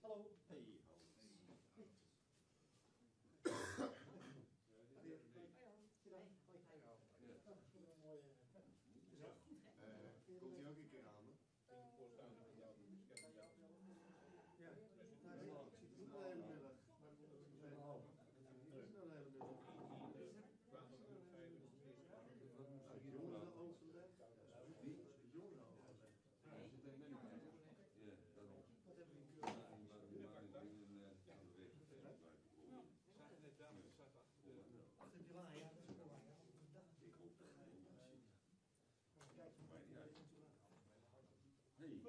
Hallo. Hey. Komt hij ook een keer aan? Ja, ik zie het niet de hele middag. Het is nou de hele middag. Jongeren al vandaag? Wie? Jongeren al vandaag. Ja, zit er net niet bij. Ja, daarom. Wat hebben we in Ja, maar ik ben aan de weg. Zaten net daar, maar zat achter de laan, ja, dat is mooi. Ik hoop dat het niet meer ziet. Kijk, Maar niet uit. Hey.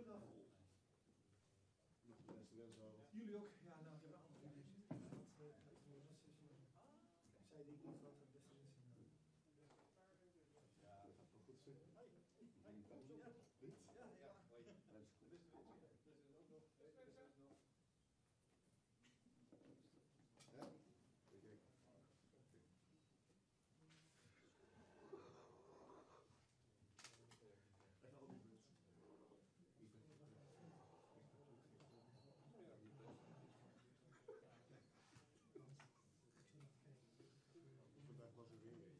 Jullie ook? Ja, nou, ik heb een andere idee. Zij die ik niet wat het beste is. Ja, dat gaat wel goed zitten. Ja, ja. Dat is goed. Ja? Kijk. Vandaag was er weer een.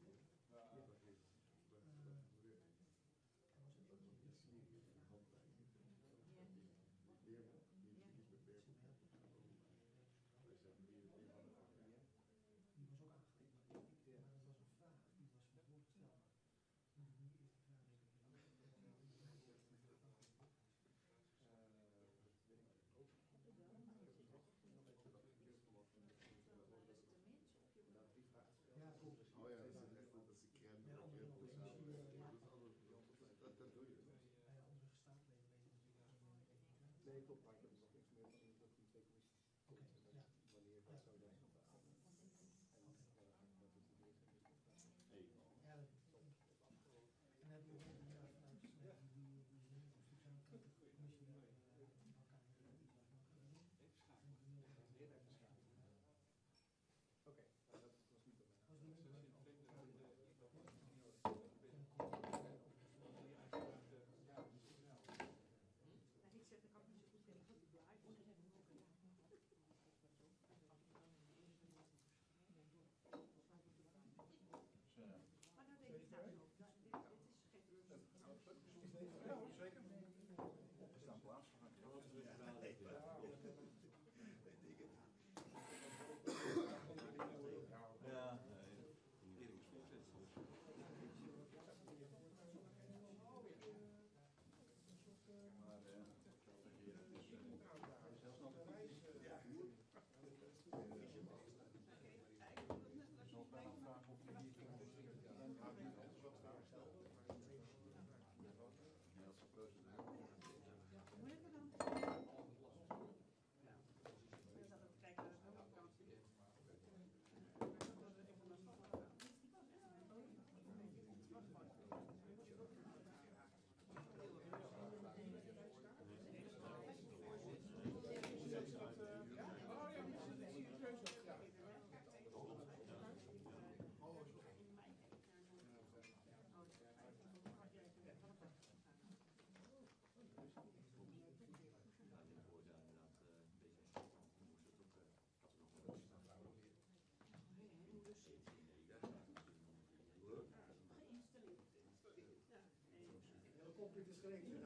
Die was ook aangegeven, maar dat was een vraag, die was verantwoord gesteld. Nu is de vraag ja, klopt. Oh ja, dat is echt dat is de crème. Dat doe je. Bij andere staatsleden weten natuurlijk niet. Nee, klopt, maar ik heb nog niks meer gezien dat die twee commissies. Oké, ja. Wanneer dat zo dan gaat aan. En dat doet hij niet. Hey. Ja, en heb je ook inderdaad vanuit die commissie Oké, dat was niet op mij. was niet ik zeg, dat kan ik niet zo goed zeggen. Maar dat denk ik daar zo. Dit is geen rust. ja, zeker. Er staat plaats voor. Ja, Erik is voorzitter. Maar het is heel snel te kiezen. Ja. Ik zal bijna vragen of je hier ja, dat is een procedure. Hoe heet het dan? Ja. We zaten te kijken naar de vakantie. De koffie is gereed.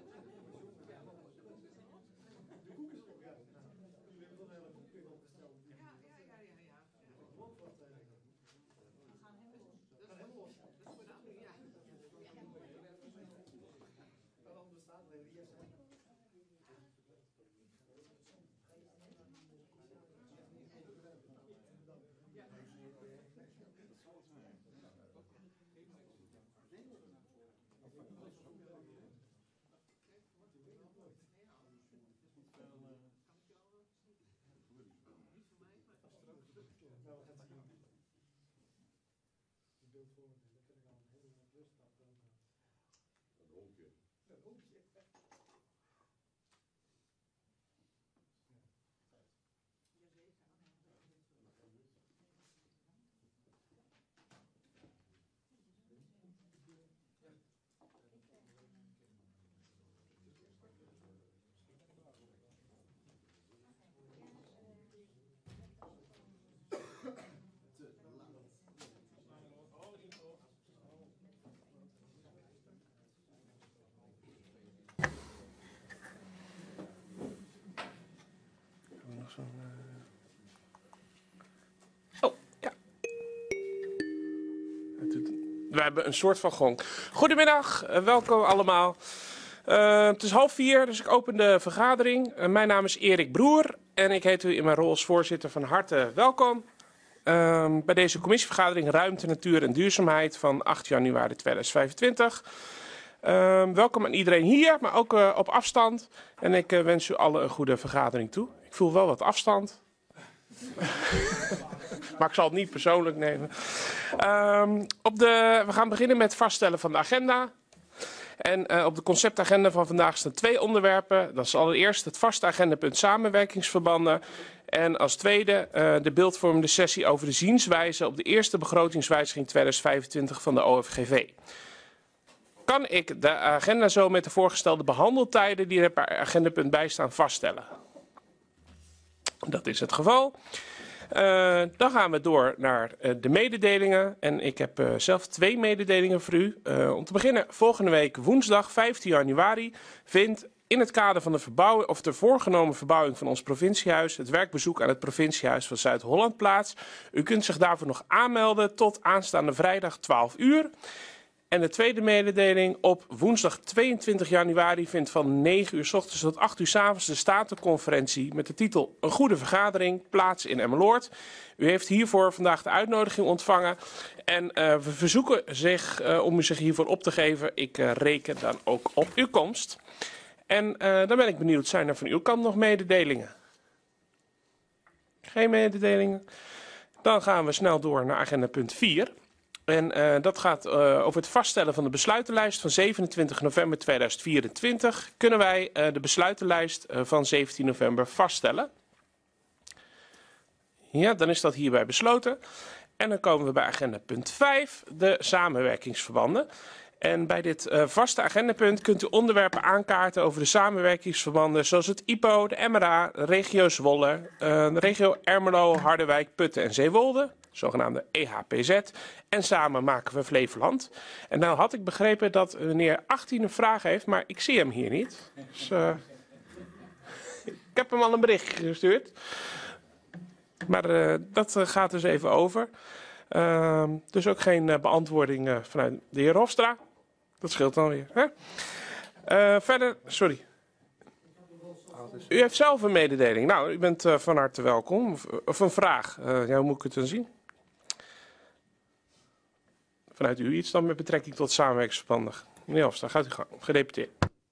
De koek is op, ja. We hebben wel een hele koek in opgesteld. Ja. Gewoon wat. We gaan hem los. Dat is helemaal los. Dat is voor de andere, ja. Kan anders staan, we hier zijn. Ja. Dat zal het zijn. Kan ik jou niet voor mij, maar Nou, we gaan zien. Je beeld voor me, dan kan ik al een hele rust afkomen. Een honkje. Een hoekje. jazeker. We hebben een soort van gong. Goedemiddag, welkom allemaal. Het is 3:30, dus ik open de vergadering. Mijn naam is Erik Broer en ik heet u in mijn rol als voorzitter van harte welkom. Bij deze commissievergadering Ruimte, Natuur en Duurzaamheid van 8 januari 2025. Welkom aan iedereen hier, maar ook op afstand. En ik wens u allen een goede vergadering toe. Ik voel wel wat afstand. Maar ik zal het niet persoonlijk nemen. We gaan beginnen met het vaststellen van de agenda. En op de conceptagenda van vandaag staan 2 onderwerpen. Dat is allereerst het vaste agendapunt samenwerkingsverbanden. En als tweede de beeldvormende sessie over de zienswijze op de eerste begrotingswijziging 2025 van de OFGV. Kan ik de agenda zo met de voorgestelde behandeltijden die er per agendapunt bij staan vaststellen? Dat is het geval. Dan gaan we door naar de mededelingen. En ik heb zelf 2 mededelingen voor u. Om te beginnen, volgende week woensdag 15 januari vindt in het kader van de verbouwing of de voorgenomen verbouwing van ons provinciehuis het werkbezoek aan het provinciehuis van Zuid-Holland plaats. U kunt zich daarvoor nog aanmelden tot aanstaande vrijdag 12 uur. En de tweede mededeling, op woensdag 22 januari vindt van 9 uur 's ochtends tot 8 uur 's avonds de statenconferentie met de titel Een goede vergadering plaats in Emmeloord. U heeft hiervoor vandaag de uitnodiging ontvangen en we verzoeken om u zich hiervoor op te geven. Ik reken dan ook op uw komst. En dan ben ik benieuwd, zijn er van uw kant nog mededelingen? Geen mededelingen? Dan gaan we snel door naar agenda punt 4. En dat gaat over het vaststellen van de besluitenlijst van 27 november 2024. Kunnen wij de besluitenlijst van 17 november vaststellen? Ja, dan is dat hierbij besloten. En dan komen we bij agenda punt 5, de samenwerkingsverbanden. En bij dit vaste agendapunt kunt u onderwerpen aankaarten over de samenwerkingsverbanden zoals het IPO, de MRA, de regio Zwolle, de regio Ermelo, Harderwijk, Putten en Zeewolde, zogenaamde EHPZ. En samen maken we Flevoland. En nou had ik begrepen dat meneer 18 een vraag heeft, maar ik zie hem hier niet. Dus, ik heb hem al een berichtje gestuurd. Maar dat gaat dus even over. Dus ook geen beantwoording vanuit de heer Hofstra. Dat scheelt dan weer. Hè? Verder, sorry. U heeft zelf een mededeling. Nou, u bent van harte welkom. Of een vraag. Ja, hoe moet ik het dan zien? Vanuit u iets dan met betrekking tot samenwerkingsverbanden. Meneer Hofstra, gaat u gang. Gedeputeerd.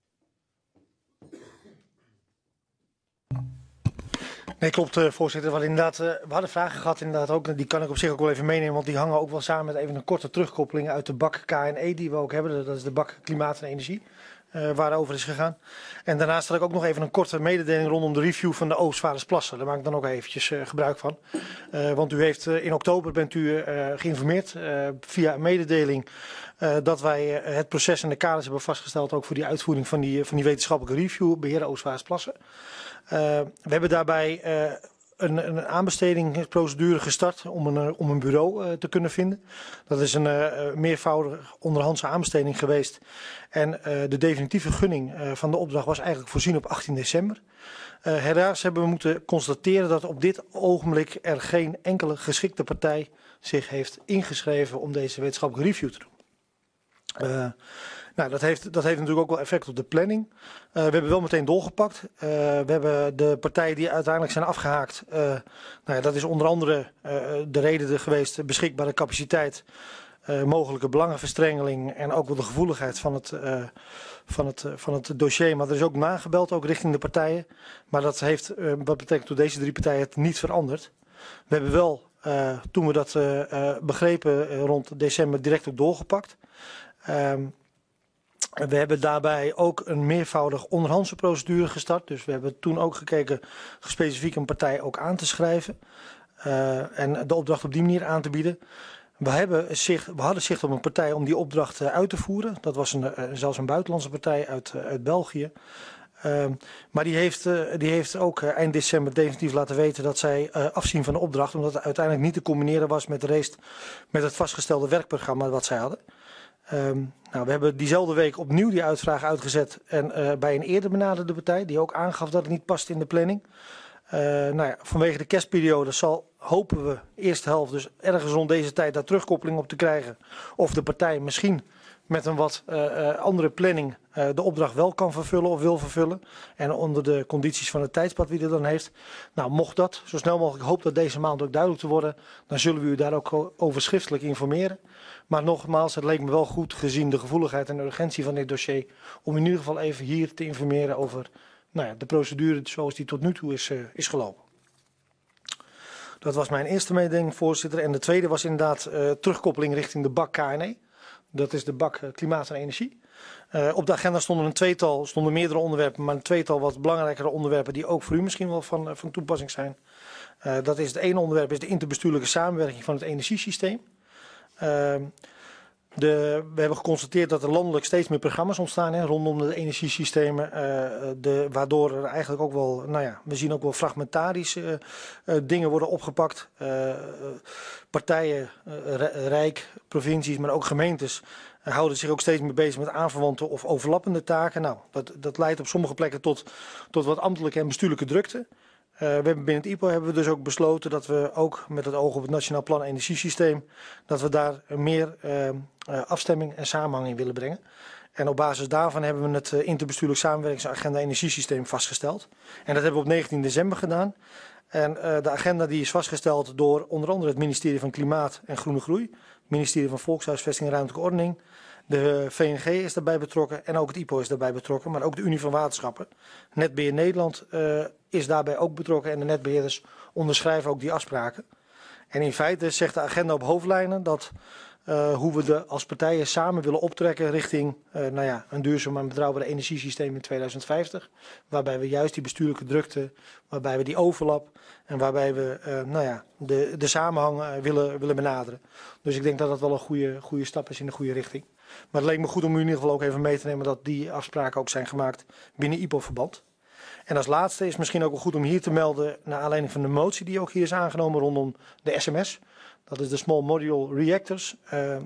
Nee, klopt, voorzitter. Want inderdaad, we hadden vragen gehad, inderdaad ook. Die kan ik op zich ook wel even meenemen, want die hangen ook wel samen met even een korte terugkoppeling uit de BAK KNE die we ook hebben. Dat is de BAK Klimaat en Energie, waarover is gegaan. En daarnaast had ik ook nog even een korte mededeling rondom de review van de Oostvaardersplassen. Daar maak ik dan ook eventjes gebruik van. Want u heeft in oktober bent u geïnformeerd via een mededeling dat wij het proces en de kaders hebben vastgesteld ook voor die uitvoering van die wetenschappelijke review beheer Oostvaardersplassen. We hebben daarbij een aanbestedingsprocedure gestart om een bureau te kunnen vinden. Dat is een meervoudige onderhandse aanbesteding geweest. En de definitieve gunning van de opdracht was eigenlijk voorzien op 18 december. Helaas hebben we moeten constateren dat op dit ogenblik er geen enkele geschikte partij zich heeft ingeschreven om deze wetenschappelijke review te doen. Nou, dat heeft natuurlijk ook wel effect op de planning. We hebben wel meteen doorgepakt. We hebben de partijen die uiteindelijk zijn afgehaakt. Nou ja, dat is onder andere de reden geweest, beschikbare capaciteit, mogelijke belangenverstrengeling en ook wel de gevoeligheid van het dossier. Maar er is ook nagebeld, ook richting de partijen. Maar dat heeft, wat betekent door deze 3 partijen, het niet veranderd. We hebben wel, toen we dat begrepen rond december, direct ook doorgepakt. We hebben daarbij ook een meervoudig onderhandse procedure gestart. Dus we hebben toen ook gekeken specifiek een partij ook aan te schrijven. En de opdracht op die manier aan te bieden. We hadden zicht op een partij om die opdracht uit te voeren. Dat was zelfs een buitenlandse partij uit België. Maar die heeft ook eind december definitief laten weten dat zij afzien van de opdracht. Omdat het uiteindelijk niet te combineren was met het vastgestelde werkprogramma wat zij hadden. Nou, we hebben diezelfde week opnieuw die uitvraag uitgezet en bij een eerder benaderde partij die ook aangaf dat het niet past in de planning. Nou ja, vanwege de kerstperiode hopen we eerste helft, dus ergens rond deze tijd, daar terugkoppeling op te krijgen. Of de partij misschien met een wat andere planning de opdracht wel kan vervullen of wil vervullen. En onder de condities van het tijdspad wie er dan heeft. Nou, mocht dat zo snel mogelijk, ik hoop dat deze maand ook duidelijk te worden, dan zullen we u daar ook over schriftelijk informeren. Maar nogmaals, het leek me wel goed gezien de gevoeligheid en de urgentie van dit dossier, om in ieder geval even hier te informeren over de procedure zoals die tot nu toe is gelopen. Dat was mijn eerste mededeling, voorzitter. En de tweede was inderdaad terugkoppeling richting de BAK KNE. Dat is de BAK Klimaat en Energie. Op de agenda stonden meerdere onderwerpen, maar een tweetal wat belangrijkere onderwerpen die ook voor u misschien wel van toepassing zijn. Dat is het ene onderwerp is de interbestuurlijke samenwerking van het energiesysteem. We hebben geconstateerd dat er landelijk steeds meer programma's ontstaan rondom de energiesystemen. Waardoor er eigenlijk ook wel, we zien ook wel fragmentarische dingen worden opgepakt. Partijen, Rijk, provincies, maar ook gemeentes houden zich ook steeds meer bezig met aanverwante of overlappende taken. Nou, dat leidt op sommige plekken tot wat ambtelijke en bestuurlijke drukte. Binnen het IPO hebben we dus ook besloten dat we ook met het oog op het Nationaal Plan Energiesysteem, dat we daar meer afstemming en samenhang in willen brengen. En op basis daarvan hebben we het interbestuurlijk samenwerkingsagenda energiesysteem vastgesteld. En dat hebben we op 19 december gedaan. En de agenda die is vastgesteld door onder andere het ministerie van Klimaat en Groene Groei, het ministerie van Volkshuisvesting en Ruimtelijke Ordening. De VNG is daarbij betrokken en ook het IPO is daarbij betrokken, maar ook de Unie van Waterschappen. Netbeheer Nederland is daarbij ook betrokken en de netbeheerders onderschrijven ook die afspraken. En in feite zegt de agenda op hoofdlijnen dat hoe we als partijen samen willen optrekken richting een duurzaam en betrouwbaar energiesysteem in 2050. Waarbij we juist die bestuurlijke drukte, waarbij we die overlap en waarbij we de samenhang willen benaderen. Dus ik denk dat dat wel een goede stap is in de goede richting. Maar het leek me goed om u in ieder geval ook even mee te nemen dat die afspraken ook zijn gemaakt binnen IPO-verband. En als laatste is misschien ook wel goed om hier te melden, naar aanleiding van de motie die ook hier is aangenomen rondom de SMS. Dat is de Small Modular Reactors.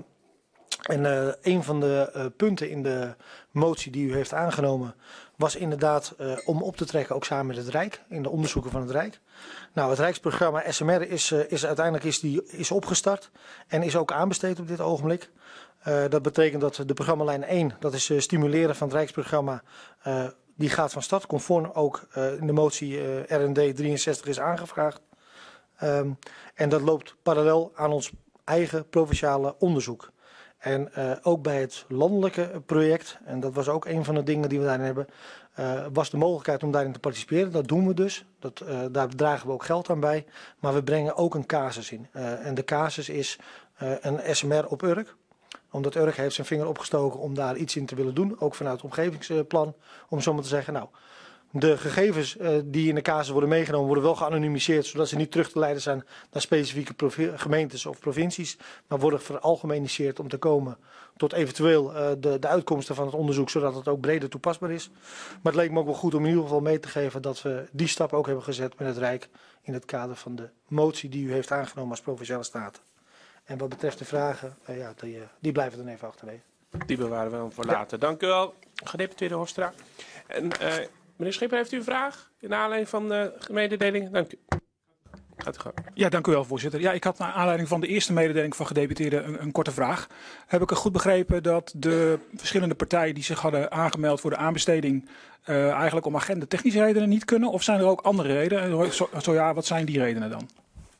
Een van de punten in de motie die u heeft aangenomen was inderdaad om op te trekken ook samen met het Rijk, in de onderzoeken van het Rijk. Nou, het Rijksprogramma SMR is uiteindelijk opgestart en is ook aanbesteed op dit ogenblik. Dat betekent dat de programmalijn 1, dat is stimuleren van het Rijksprogramma, die gaat van start, conform ook in de motie RND 63 is aangevraagd. En dat loopt parallel aan ons eigen provinciale onderzoek. En ook bij het landelijke project, en dat was ook een van de dingen die we daarin hebben, was de mogelijkheid om daarin te participeren. Dat doen we dus. Daar dragen we ook geld aan bij. Maar we brengen ook een casus in. En de casus is een SMR op Urk. Omdat Urk heeft zijn vinger opgestoken om daar iets in te willen doen. Ook vanuit het omgevingsplan. Om zo maar te zeggen, nou, de gegevens die in de casus worden meegenomen worden wel geanonimiseerd. Zodat ze niet terug te leiden zijn naar specifieke gemeentes of provincies. Maar worden veralgemeniseerd om te komen tot eventueel de uitkomsten van het onderzoek. Zodat het ook breder toepasbaar is. Maar het leek me ook wel goed om in ieder geval mee te geven dat we die stap ook hebben gezet met het Rijk. In het kader van de motie die u heeft aangenomen als Provinciale Staten. En wat betreft de vragen, die blijven dan even achterwege. Die bewaren we dan voor later. Dank u wel, gedeputeerde Hofstra. En meneer Schipper, heeft u een vraag in aanleiding van de mededeling? Dank u. Gaat u gang. Ja, dank u wel, voorzitter. Ja, ik had naar aanleiding van de eerste mededeling van gedeputeerde een korte vraag. Heb ik er goed begrepen dat de verschillende partijen die zich hadden aangemeld voor de aanbesteding eigenlijk om agenda-technische redenen niet kunnen? Of zijn er ook andere redenen? Zo ja, wat zijn die redenen dan?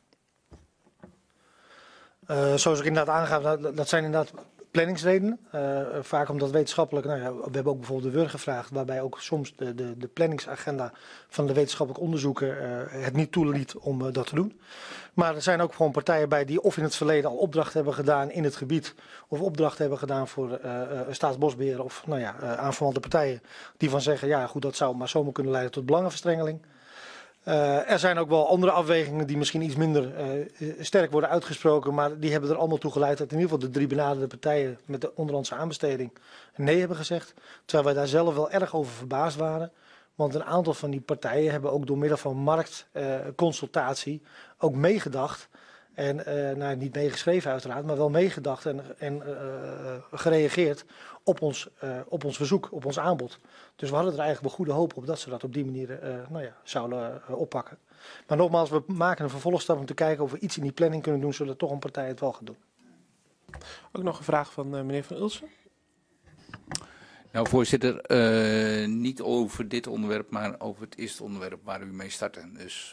Zoals ik inderdaad aangaf, dat zijn inderdaad planningsredenen. Vaak omdat wetenschappelijk, we hebben ook bijvoorbeeld de WUR gevraagd, waarbij ook soms de planningsagenda van de wetenschappelijk onderzoeker het niet toeliet om dat te doen. Maar er zijn ook gewoon partijen bij die of in het verleden al opdracht hebben gedaan in het gebied, of opdracht hebben gedaan voor Staatsbosbeheer of aanverwante partijen, die van zeggen, ja goed, dat zou maar zomaar kunnen leiden tot belangenverstrengeling. Er zijn ook wel andere afwegingen die misschien iets minder sterk worden uitgesproken, maar die hebben er allemaal toe geleid dat in ieder geval de 3 benaderde partijen met de onderhandse aanbesteding nee hebben gezegd. Terwijl wij daar zelf wel erg over verbaasd waren, want een aantal van die partijen hebben ook door middel van marktconsultatie ook meegedacht. En niet meegeschreven uiteraard, maar wel meegedacht en gereageerd op ons verzoek, op ons aanbod. Dus we hadden er eigenlijk wel goede hoop op dat ze dat op die manier zouden oppakken. Maar nogmaals, we maken een vervolgstap om te kijken of we iets in die planning kunnen doen, zodat toch een partij het wel gaat doen. Ook nog een vraag van meneer Van Ulsen. Nou, voorzitter, niet over dit onderwerp, maar over het eerste onderwerp waar u mee startte. Dus,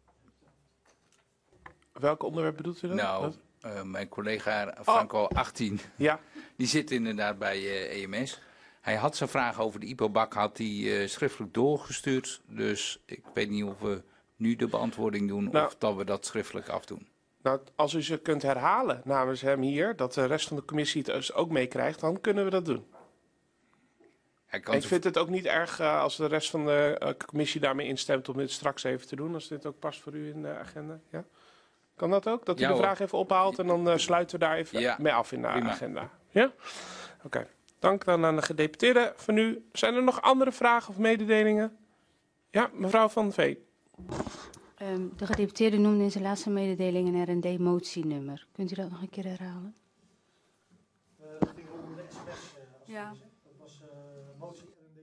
Welk onderwerp bedoelt u dan? nou, mijn collega Franco 18, Ja, die zit inderdaad bij EMS. Hij had zijn vraag over de IPO-bak had hij schriftelijk doorgestuurd. Dus ik weet niet of we nu de beantwoording doen Nou. of dat we dat schriftelijk afdoen. nou, als u ze kunt herhalen namens hem hier, dat de rest van de commissie het dus ook meekrijgt, dan kunnen we dat doen. Hij kan Ik vind het ook niet erg als de rest van de commissie daarmee instemt om dit straks even te doen, als dit ook past voor u in de agenda. Ja? Kan dat ook? Dat u Ja, de hoor. vraag even ophaalt en dan sluiten we daar even Ja, mee af in de prima. agenda. Ja? Oké. Dank dan aan de gedeputeerde van u. Zijn er nog andere vragen of mededelingen? Ja, mevrouw Van Vee. De gedeputeerde noemde in zijn laatste mededeling een R&D-motienummer. Kunt u dat nog een keer herhalen? Dat ging om de sms. Ja. Dat was motie RMD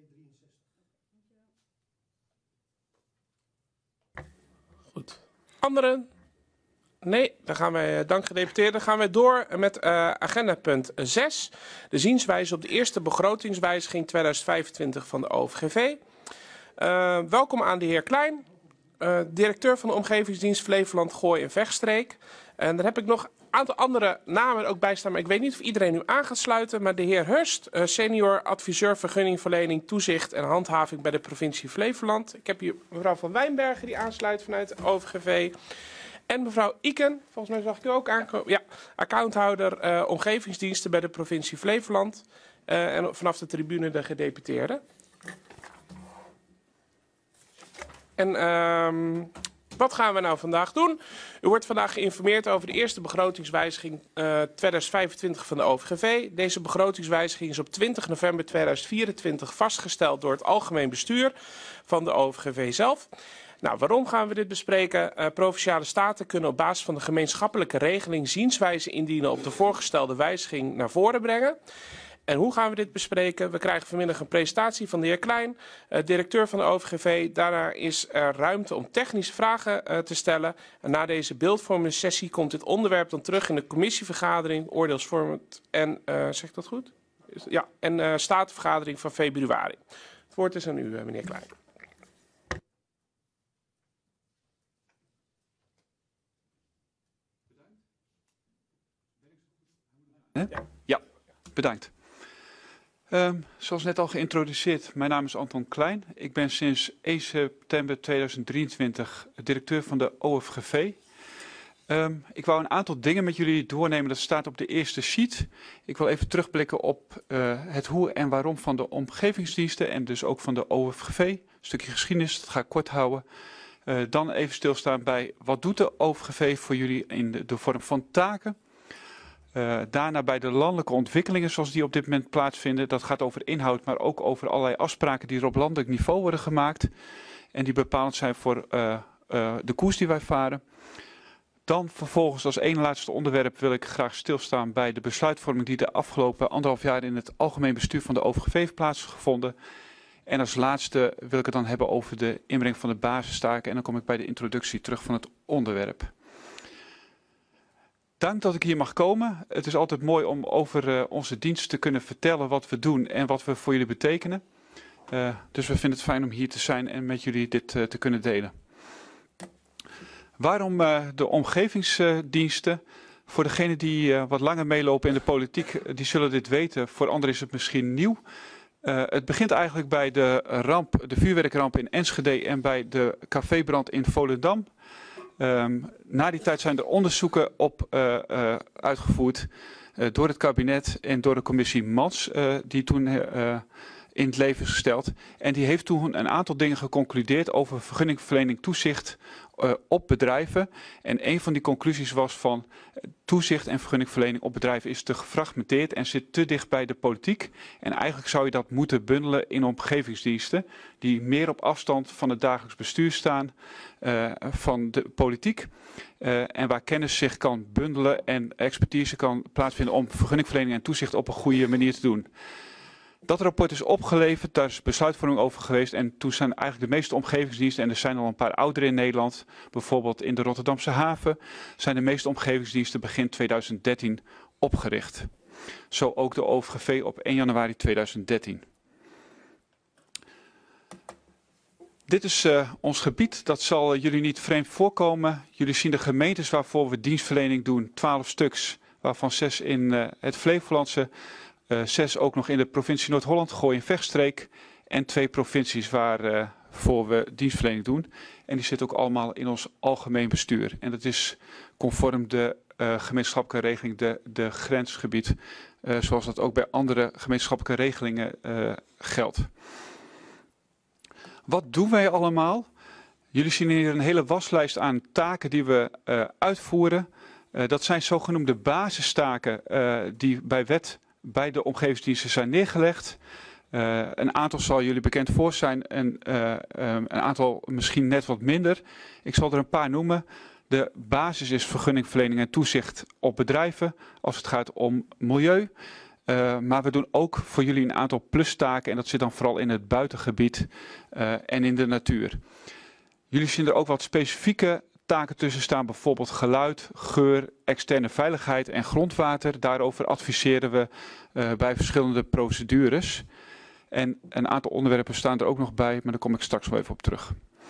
63. Goed. Anderen? Nee, dan gaan wij, dank gedeputeerde, dan gaan wij door met agenda punt 6. De zienswijze op de eerste begrotingswijziging 2025 van de OVGV. Welkom aan de heer Klein, directeur van de Omgevingsdienst Flevoland, Gooi en Vechtstreek. En daar heb ik nog een aantal andere namen ook bij staan, maar ik weet niet of iedereen nu aan gaat sluiten. Maar de heer Hurst, senior adviseur vergunningverlening, toezicht en handhaving bij de provincie Flevoland. Ik heb hier mevrouw Van Wijnbergen die aansluit vanuit de OVGV. En mevrouw Iken, volgens mij zag ik u ook aankomen. Ja, accounthouder omgevingsdiensten bij de provincie Flevoland. En vanaf de tribune de gedeputeerde. En wat gaan we nou vandaag doen? U wordt vandaag geïnformeerd over de eerste begrotingswijziging 2025 van de OVGV. Deze begrotingswijziging is op 20 november 2024 vastgesteld door het algemeen bestuur van de OVGV zelf. Nou, waarom gaan we dit bespreken? Provinciale staten kunnen op basis van de gemeenschappelijke regeling zienswijze indienen op de voorgestelde wijziging naar voren brengen. En hoe gaan we dit bespreken? We krijgen vanmiddag een presentatie van de heer Klein, directeur van de OVGV. Daarna is er ruimte om technische vragen te stellen. En na deze beeldvormende sessie komt dit onderwerp dan terug in de commissievergadering, oordeelsvormend en, zeg ik dat goed? Ja, en statenvergadering van februari. Het woord is aan u, meneer Klein. Ja, bedankt. Zoals net al geïntroduceerd, mijn naam is Anton Klein. Ik ben sinds 1 september 2023 directeur van de OVGV. Ik wou een aantal dingen met jullie doornemen, dat staat op de eerste sheet. Ik wil even terugblikken op het hoe en waarom van de omgevingsdiensten en dus ook van de OVGV. Een stukje geschiedenis, dat ga ik kort houden. Dan even stilstaan bij wat doet de OVGV voor jullie in de vorm van taken. Daarna bij de landelijke ontwikkelingen zoals die op dit moment plaatsvinden. Dat gaat over inhoud, maar ook over allerlei afspraken die er op landelijk niveau worden gemaakt. En die bepalend zijn voor de koers die wij varen. Dan vervolgens als één laatste onderwerp wil ik graag stilstaan bij de besluitvorming die de afgelopen 1,5 jaar in het algemeen bestuur van de OVGV heeft plaatsgevonden. En als laatste wil ik het dan hebben over de inbreng van de basistaken. En dan kom ik bij de introductie terug van het onderwerp. Dank dat ik hier mag komen. Het is altijd mooi om over onze dienst te kunnen vertellen wat we doen en wat we voor jullie betekenen. Dus we vinden het fijn om hier te zijn en met jullie dit te kunnen delen. Waarom de omgevingsdiensten? Voor degenen die wat langer meelopen in de politiek, die zullen dit weten. Voor anderen is het misschien nieuw. Het begint eigenlijk bij de vuurwerkramp in Enschede en bij de cafébrand in Volendam. Na die tijd zijn er onderzoeken op uitgevoerd door het kabinet en door de commissie Mans, die toen in het leven is gesteld. En die heeft toen een aantal dingen geconcludeerd over vergunningverlening toezicht op bedrijven. En een van die conclusies was van toezicht en vergunningverlening op bedrijven is te gefragmenteerd en zit te dicht bij de politiek. En eigenlijk zou je dat moeten bundelen in omgevingsdiensten die meer op afstand van het dagelijks bestuur staan van de politiek. En waar kennis zich kan bundelen en expertise kan plaatsvinden om vergunningverlening en toezicht op een goede manier te doen. Dat rapport is opgeleverd, daar is besluitvorming over geweest. En toen zijn eigenlijk de meeste omgevingsdiensten, en er zijn al een paar oudere in Nederland, bijvoorbeeld in de Rotterdamse haven, zijn de meeste omgevingsdiensten begin 2013 opgericht. Zo ook de OVGV op 1 januari 2013. Dit is ons gebied, dat zal jullie niet vreemd voorkomen. Jullie zien de gemeentes waarvoor we dienstverlening doen, 12 stuks, waarvan 6 in het Flevolandse, 6 ook nog in de provincie Noord-Holland, Gooi en Vechtstreek. En 2 provincies waarvoor we dienstverlening doen. En die zitten ook allemaal in ons algemeen bestuur. En dat is conform de gemeenschappelijke regeling, de grensgebied, zoals dat ook bij andere gemeenschappelijke regelingen geldt. Wat doen wij allemaal? Jullie zien hier een hele waslijst aan taken die we uitvoeren. Dat zijn zogenoemde basistaken die bij wet bij de omgevingsdiensten zijn neergelegd. Een aantal zal jullie bekend voor zijn en een aantal misschien net wat minder. Ik zal er een paar noemen. De basis is vergunningverlening en toezicht op bedrijven als het gaat om milieu. Maar we doen ook voor jullie een aantal plustaken en dat zit dan vooral in het buitengebied en in de natuur. Jullie zien er ook wat specifieke taken tussen staan, bijvoorbeeld geluid, geur, externe veiligheid en grondwater. Daarover adviseren we bij verschillende procedures. En een aantal onderwerpen staan er ook nog bij, maar daar kom ik straks wel even op terug.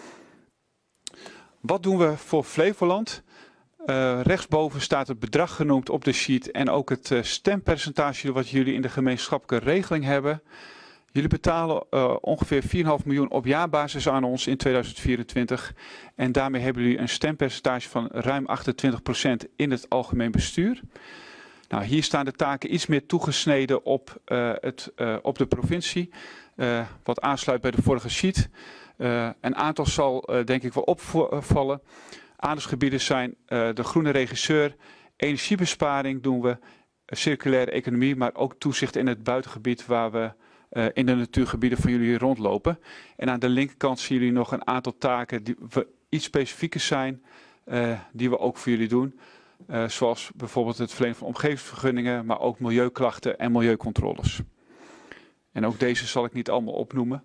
Wat doen we voor Flevoland? Rechtsboven staat het bedrag genoemd op de sheet en ook het stempercentage wat jullie in de gemeenschappelijke regeling hebben. Jullie betalen ongeveer 4,5 miljoen op jaarbasis aan ons in 2024. En daarmee hebben jullie een stempercentage van ruim 28% in het algemeen bestuur. Nou, hier staan de taken iets meer toegesneden op de provincie. Wat aansluit bij de vorige sheet. Een aantal zal denk ik wel opvallen. Aandachtsgebieden zijn de groene regisseur, energiebesparing doen we, circulaire economie, maar ook toezicht in het buitengebied waar we in de natuurgebieden van jullie rondlopen. En aan de linkerkant zien jullie nog een aantal taken die iets specifieker zijn, die we ook voor jullie doen. Zoals bijvoorbeeld het verlenen van omgevingsvergunningen, maar ook milieuklachten en milieucontroles. En ook deze zal ik niet allemaal opnoemen.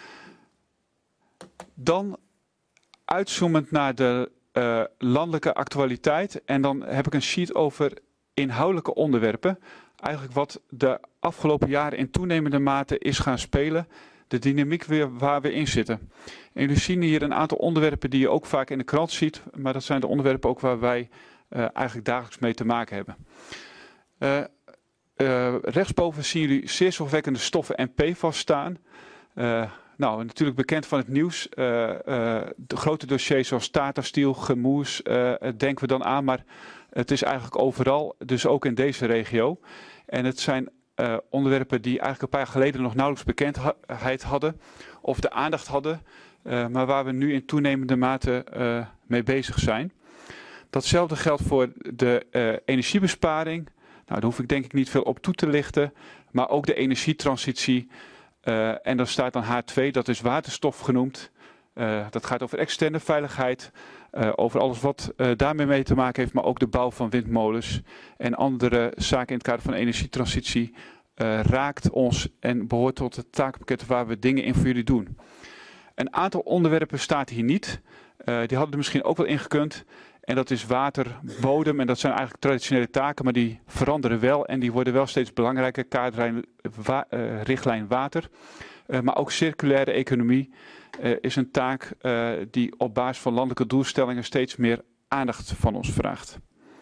Dan uitzoomend naar de landelijke actualiteit. En dan heb ik een sheet over inhoudelijke onderwerpen. Eigenlijk wat de afgelopen jaren in toenemende mate is gaan spelen. De dynamiek weer waar we in zitten. En jullie zien hier een aantal onderwerpen die je ook vaak in de krant ziet. Maar dat zijn de onderwerpen ook waar wij eigenlijk dagelijks mee te maken hebben. Rechtsboven zien jullie zeer zorgwekkende stoffen en PFAS staan. Nou, natuurlijk bekend van het nieuws. De grote dossiers zoals Tata Steel, Gemoers, denken we dan aan. Maar het is eigenlijk overal, dus ook in deze regio. En het zijn onderwerpen die eigenlijk een paar jaar geleden nog nauwelijks bekendheid hadden. Of de aandacht hadden. Maar waar we nu in toenemende mate mee bezig zijn. Datzelfde geldt voor de energiebesparing. Nou, daar hoef ik denk ik niet veel op toe te lichten. Maar ook de energietransitie. En dan staat dan H2, dat is waterstof genoemd. Dat gaat over externe veiligheid. Over alles wat daarmee mee te maken heeft. Maar ook de bouw van windmolens. En andere zaken in het kader van energietransitie. Raakt ons en behoort tot het takenpakket waar we dingen in voor jullie doen. Een aantal onderwerpen staat hier niet. Die hadden er misschien ook wel ingekund. En dat is water, bodem. En dat zijn eigenlijk traditionele taken, maar die veranderen wel. En die worden wel steeds belangrijker. Richtlijn water. Maar ook circulaire economie is een taak die op basis van landelijke doelstellingen steeds meer aandacht van ons vraagt.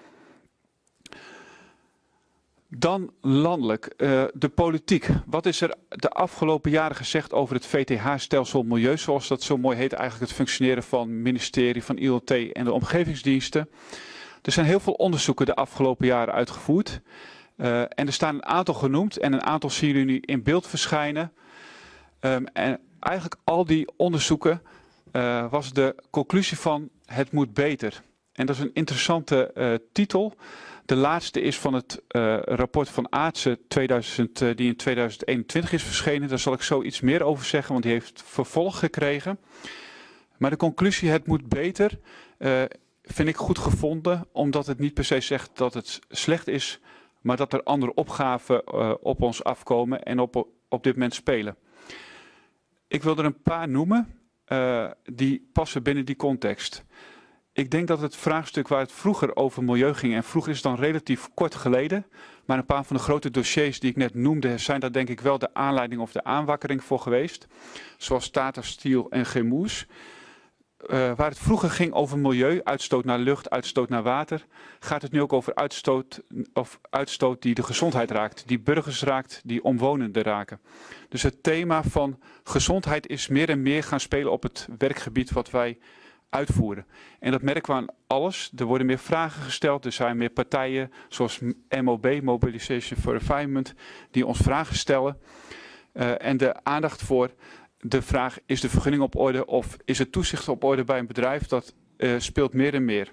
Dan landelijk, de politiek. Wat is er de afgelopen jaren gezegd over het VTH-stelsel milieu, zoals dat zo mooi heet, eigenlijk het functioneren van het ministerie, van ILT en de omgevingsdiensten. Er zijn heel veel onderzoeken de afgelopen jaren uitgevoerd. En er staan een aantal genoemd en een aantal zien jullie nu in beeld verschijnen. En eigenlijk al die onderzoeken was de conclusie van het moet beter. En dat is een interessante titel. De laatste is van het rapport van Aartsen die in 2021 is verschenen. Daar zal ik zo iets meer over zeggen, want die heeft vervolg gekregen. Maar de conclusie het moet beter vind ik goed gevonden, omdat het niet per se zegt dat het slecht is, maar dat er andere opgaven op ons afkomen en op dit moment spelen. Ik wil er een paar noemen die passen binnen die context. Ik denk dat het vraagstuk waar het vroeger over milieu ging, en vroeger is het dan relatief kort geleden, maar een paar van de grote dossiers die ik net noemde, zijn daar denk ik wel de aanleiding of de aanwakkering voor geweest. Zoals Tata Steel en Chemours. Waar het vroeger ging over milieu, uitstoot naar lucht, uitstoot naar water, gaat het nu ook over uitstoot die de gezondheid raakt, die burgers raakt, die omwonenden raken. Dus het thema van gezondheid is meer en meer gaan spelen op het werkgebied wat wij uitvoeren. En dat merken we aan alles. Er worden meer vragen gesteld, er zijn meer partijen zoals MOB, Mobilization for Environment, die ons vragen stellen. En de aandacht voor de vraag, is de vergunning op orde of is het toezicht op orde bij een bedrijf, dat speelt meer en meer.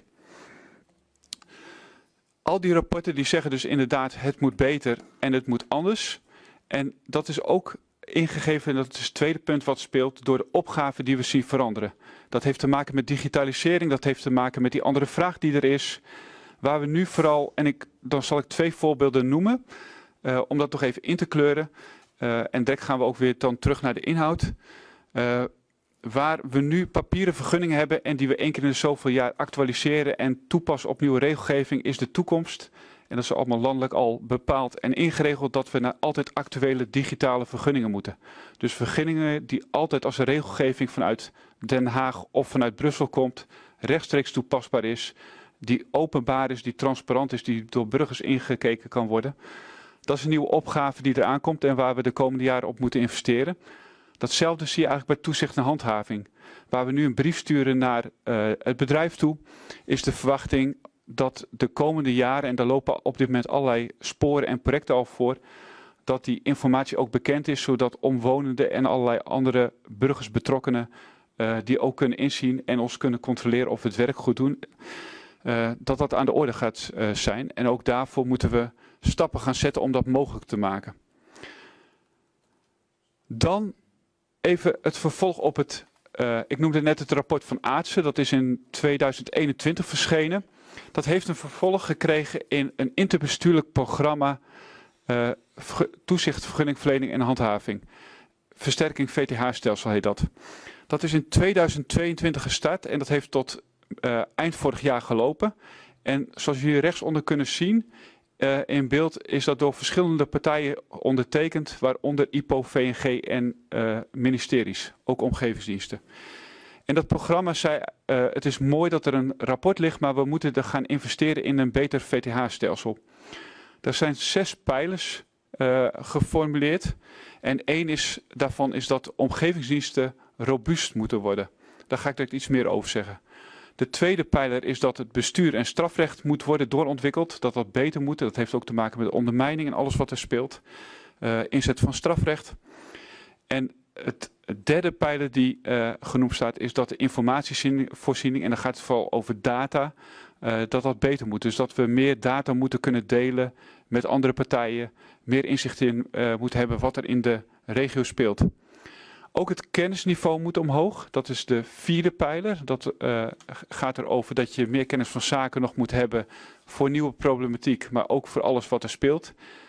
Al die rapporten die zeggen dus inderdaad het moet beter en het moet anders. En dat is ook ingegeven, en dat is het tweede punt wat speelt, door de opgaven die we zien veranderen. Dat heeft te maken met digitalisering, dat heeft te maken met die andere vraag die er is. Waar we nu vooral, en dan zal ik 2 voorbeelden noemen, om dat toch even in te kleuren. En direct gaan we ook weer dan terug naar de inhoud. Waar we nu papieren vergunningen hebben en die we 1 keer in de zoveel jaar actualiseren en toepassen op nieuwe regelgeving, is de toekomst. En dat is allemaal landelijk al bepaald en ingeregeld dat we naar altijd actuele digitale vergunningen moeten. Dus vergunningen die altijd als een regelgeving vanuit Den Haag of vanuit Brussel komt, rechtstreeks toepasbaar is, die openbaar is, die transparant is, die door burgers ingekeken kan worden. Dat is een nieuwe opgave die eraan komt en waar we de komende jaren op moeten investeren. Datzelfde zie je eigenlijk bij toezicht en handhaving. Waar we nu een brief sturen naar het bedrijf toe, is de verwachting dat de komende jaren, en daar lopen op dit moment allerlei sporen en projecten al voor, dat die informatie ook bekend is, zodat omwonenden en allerlei andere burgers betrokkenen die ook kunnen inzien en ons kunnen controleren of we het werk goed doen, dat dat aan de orde gaat zijn. En ook daarvoor moeten we stappen gaan zetten om dat mogelijk te maken. Dan even het vervolg op het, ik noemde net het rapport van Aartsen, dat is in 2021 verschenen. Dat heeft een vervolg gekregen in een interbestuurlijk programma toezicht, vergunningverlening en handhaving. Versterking VTH-stelsel heet dat. Dat is in 2022 gestart en dat heeft tot eind vorig jaar gelopen. En zoals jullie rechtsonder kunnen zien, in beeld is dat door verschillende partijen ondertekend, waaronder IPO, VNG en ministeries, ook omgevingsdiensten. En dat programma zei, het is mooi dat er een rapport ligt, maar we moeten er gaan investeren in een beter VTH-stelsel. Er zijn 6 pijlers geformuleerd en 1 daarvan is dat omgevingsdiensten robuust moeten worden. Daar ga ik direct iets meer over zeggen. De tweede pijler is dat het bestuur en strafrecht moet worden doorontwikkeld, dat dat beter moet. Dat heeft ook te maken met ondermijning en alles wat er speelt. Inzet van strafrecht. En het derde pijler die genoemd staat is dat de informatievoorziening, en dan gaat het vooral over data, dat beter moet. Dus dat we meer data moeten kunnen delen met andere partijen, meer inzicht in moeten hebben wat er in de regio speelt. Ook het kennisniveau moet omhoog. Dat is de 4e pijler. Dat gaat erover dat je meer kennis van zaken nog moet hebben voor nieuwe problematiek, maar ook voor alles wat er speelt.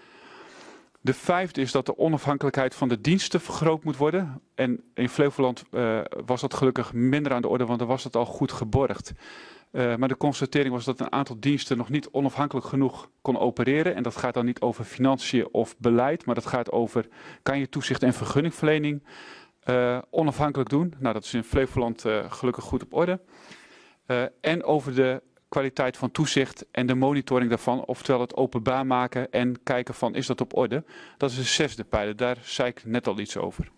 De 5e is dat de onafhankelijkheid van de diensten vergroot moet worden. En in Flevoland was dat gelukkig minder aan de orde, want dan was het al goed geborgd. Maar de constatering was dat een aantal diensten nog niet onafhankelijk genoeg kon opereren. En dat gaat dan niet over financiën of beleid, maar dat gaat over, kan je toezicht en vergunningverlening onafhankelijk doen? Nou, dat is in Flevoland gelukkig goed op orde. En over de kwaliteit van toezicht en de monitoring daarvan, oftewel het openbaar maken en kijken van, is dat op orde? Dat is de 6e pijler, daar zei ik net al iets over.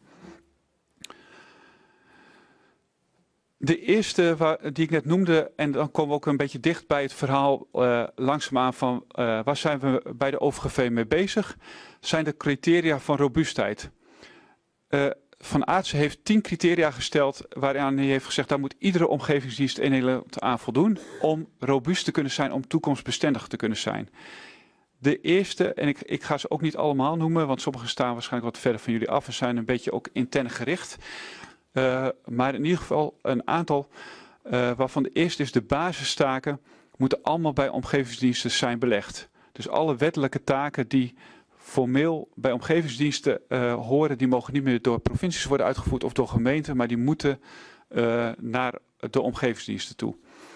De eerste die ik net noemde, en dan komen we ook een beetje dicht bij het verhaal langzaamaan van waar zijn we bij de OVGV mee bezig, zijn de criteria van robuustheid. Van Aartsen heeft 10 criteria gesteld waaraan hij heeft gezegd, daar moet iedere omgevingsdienst in Nederland aan voldoen om robuust te kunnen zijn, om toekomstbestendig te kunnen zijn. De eerste, en ik ga ze ook niet allemaal noemen, want sommige staan waarschijnlijk wat verder van jullie af en zijn een beetje ook intern gericht. Maar in ieder geval een aantal waarvan de eerste is de basistaken moeten allemaal bij omgevingsdiensten zijn belegd. Dus alle wettelijke taken die formeel bij omgevingsdiensten horen, die mogen niet meer door provincies worden uitgevoerd of door gemeenten, maar die moeten naar de omgevingsdiensten toe.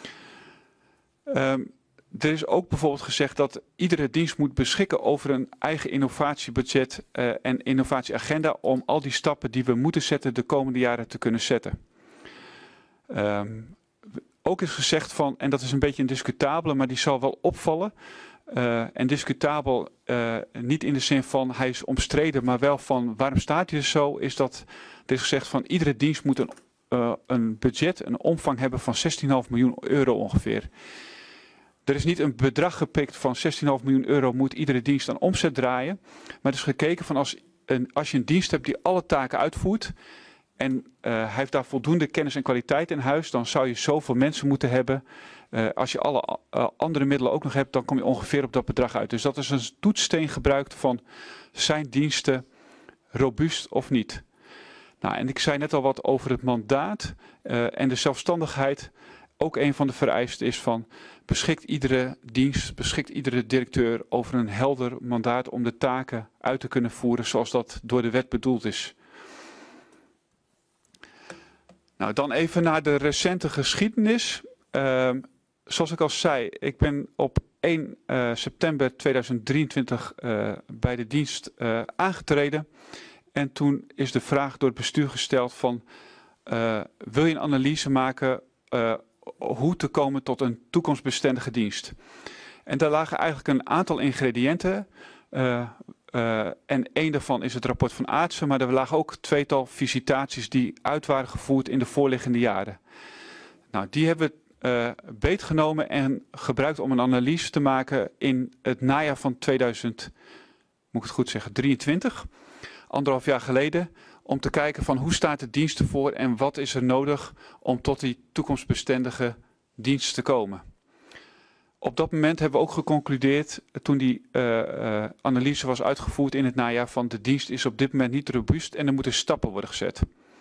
Er is ook bijvoorbeeld gezegd dat iedere dienst moet beschikken over een eigen innovatiebudget en innovatieagenda om al die stappen die we moeten zetten de komende jaren te kunnen zetten. Ook is gezegd van, en dat is een beetje een discutabele, maar die zal wel opvallen. En discutabel niet in de zin van hij is omstreden, maar wel van waarom staat hij er zo, is dat er is gezegd van iedere dienst moet een budget, een omvang hebben van 16,5 miljoen euro ongeveer. Er is niet een bedrag gepikt van 16,5 miljoen euro moet iedere dienst aan omzet draaien. Maar er is gekeken van als je een dienst hebt die alle taken uitvoert en hij heeft daar voldoende kennis en kwaliteit in huis, dan zou je zoveel mensen moeten hebben. Als je alle andere middelen ook nog hebt, dan kom je ongeveer op dat bedrag uit. Dus dat is een toetssteen gebruikt van zijn diensten robuust of niet. Nou, en ik zei net al wat over het mandaat en de zelfstandigheid. Ook een van de vereisten is van beschikt iedere dienst, beschikt iedere directeur over een helder mandaat om de taken uit te kunnen voeren zoals dat door de wet bedoeld is. Nou, dan even naar de recente geschiedenis. Zoals ik al zei, ik ben op 1 september 2023 bij de dienst aangetreden. En toen is de vraag door het bestuur gesteld van wil je een analyse maken hoe te komen tot een toekomstbestendige dienst. En daar lagen eigenlijk een aantal ingrediënten. En één daarvan is het rapport van Aartsen, maar er lagen ook tweetal visitaties die uit waren gevoerd in de voorliggende jaren. Nou, die hebben we beetgenomen en gebruikt om een analyse te maken in het najaar van 2023, 1,5 jaar geleden, om te kijken van hoe staat de dienst ervoor en wat is er nodig om tot die toekomstbestendige dienst te komen. Op dat moment hebben we ook geconcludeerd, toen die analyse was uitgevoerd in het najaar, van de dienst is op dit moment niet robuust en er moeten stappen worden gezet.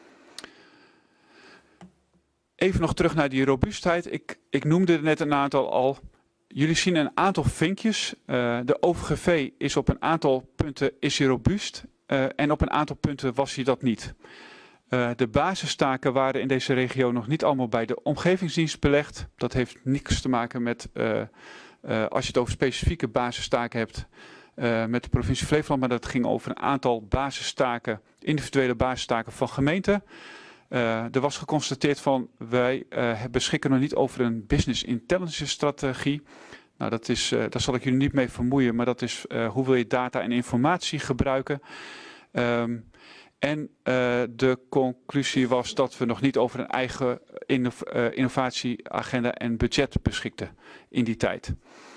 Even nog terug naar die robuustheid. Ik noemde er net een aantal al. Jullie zien een aantal vinkjes. De OVGV is op een aantal punten is hij robuust en op een aantal punten was hij dat niet. De basistaken waren in deze regio nog niet allemaal bij de omgevingsdienst belegd. Dat heeft niks te maken met, als je het over specifieke basistaken hebt, met de provincie Flevoland. Maar dat ging over een aantal basistaken, individuele basistaken van gemeenten. Er was geconstateerd van wij beschikken nog niet over een business intelligence strategie. Nou, daar zal ik jullie niet mee vermoeien, maar dat is hoe wil je data en informatie gebruiken. En de conclusie was dat we nog niet over een eigen innovatieagenda en budget beschikten in die tijd.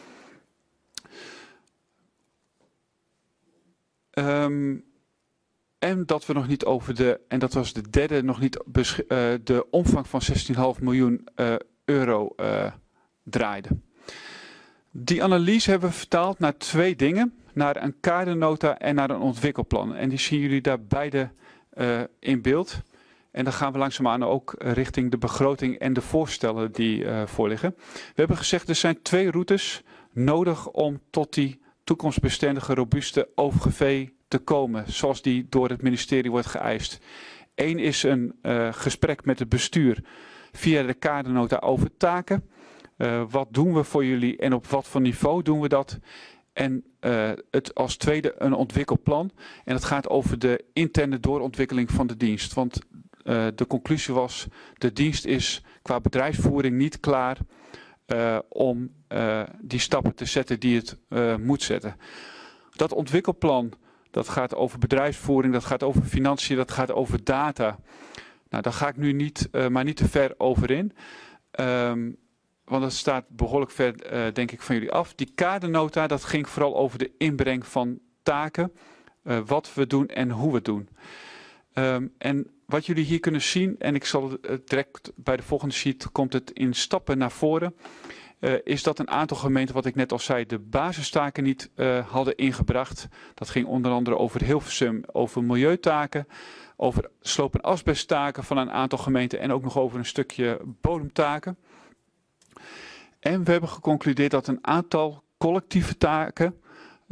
En dat we nog niet over en dat was de derde, nog niet de omvang van 16,5 miljoen euro draaiden. Die analyse hebben we vertaald naar 2 dingen. Naar een kadernota en naar een ontwikkelplan. En die zien jullie daar beide in beeld. En dan gaan we langzaamaan ook richting de begroting en de voorstellen die voorliggen. We hebben gezegd er zijn 2 routes nodig om tot die toekomstbestendige, robuuste OVGV te komen. Zoals die door het ministerie wordt geëist. Eén is een gesprek met het bestuur via de kadernota over taken. Wat doen we voor jullie en op wat voor niveau doen we dat? En het als tweede een ontwikkelplan. En dat gaat over de interne doorontwikkeling van de dienst. Want de conclusie was, de dienst is qua bedrijfsvoering niet klaar om die stappen te zetten die het moet zetten. Dat ontwikkelplan, dat gaat over bedrijfsvoering, dat gaat over financiën, dat gaat over data. Nou, daar ga ik nu niet te ver over in. Want dat staat behoorlijk ver, denk ik, van jullie af. Die kadernota, dat ging vooral over de inbreng van taken. Wat we doen en hoe we het doen. En wat jullie hier kunnen zien, en ik zal direct bij de volgende sheet, komt het in stappen naar voren. Is dat een aantal gemeenten, wat ik net al zei, de basistaken niet hadden ingebracht. Dat ging onder andere over Hilversum, over milieutaken. Over sloop- en asbesttaken van een aantal gemeenten. En ook nog over een stukje bodemtaken. En we hebben geconcludeerd dat een aantal collectieve taken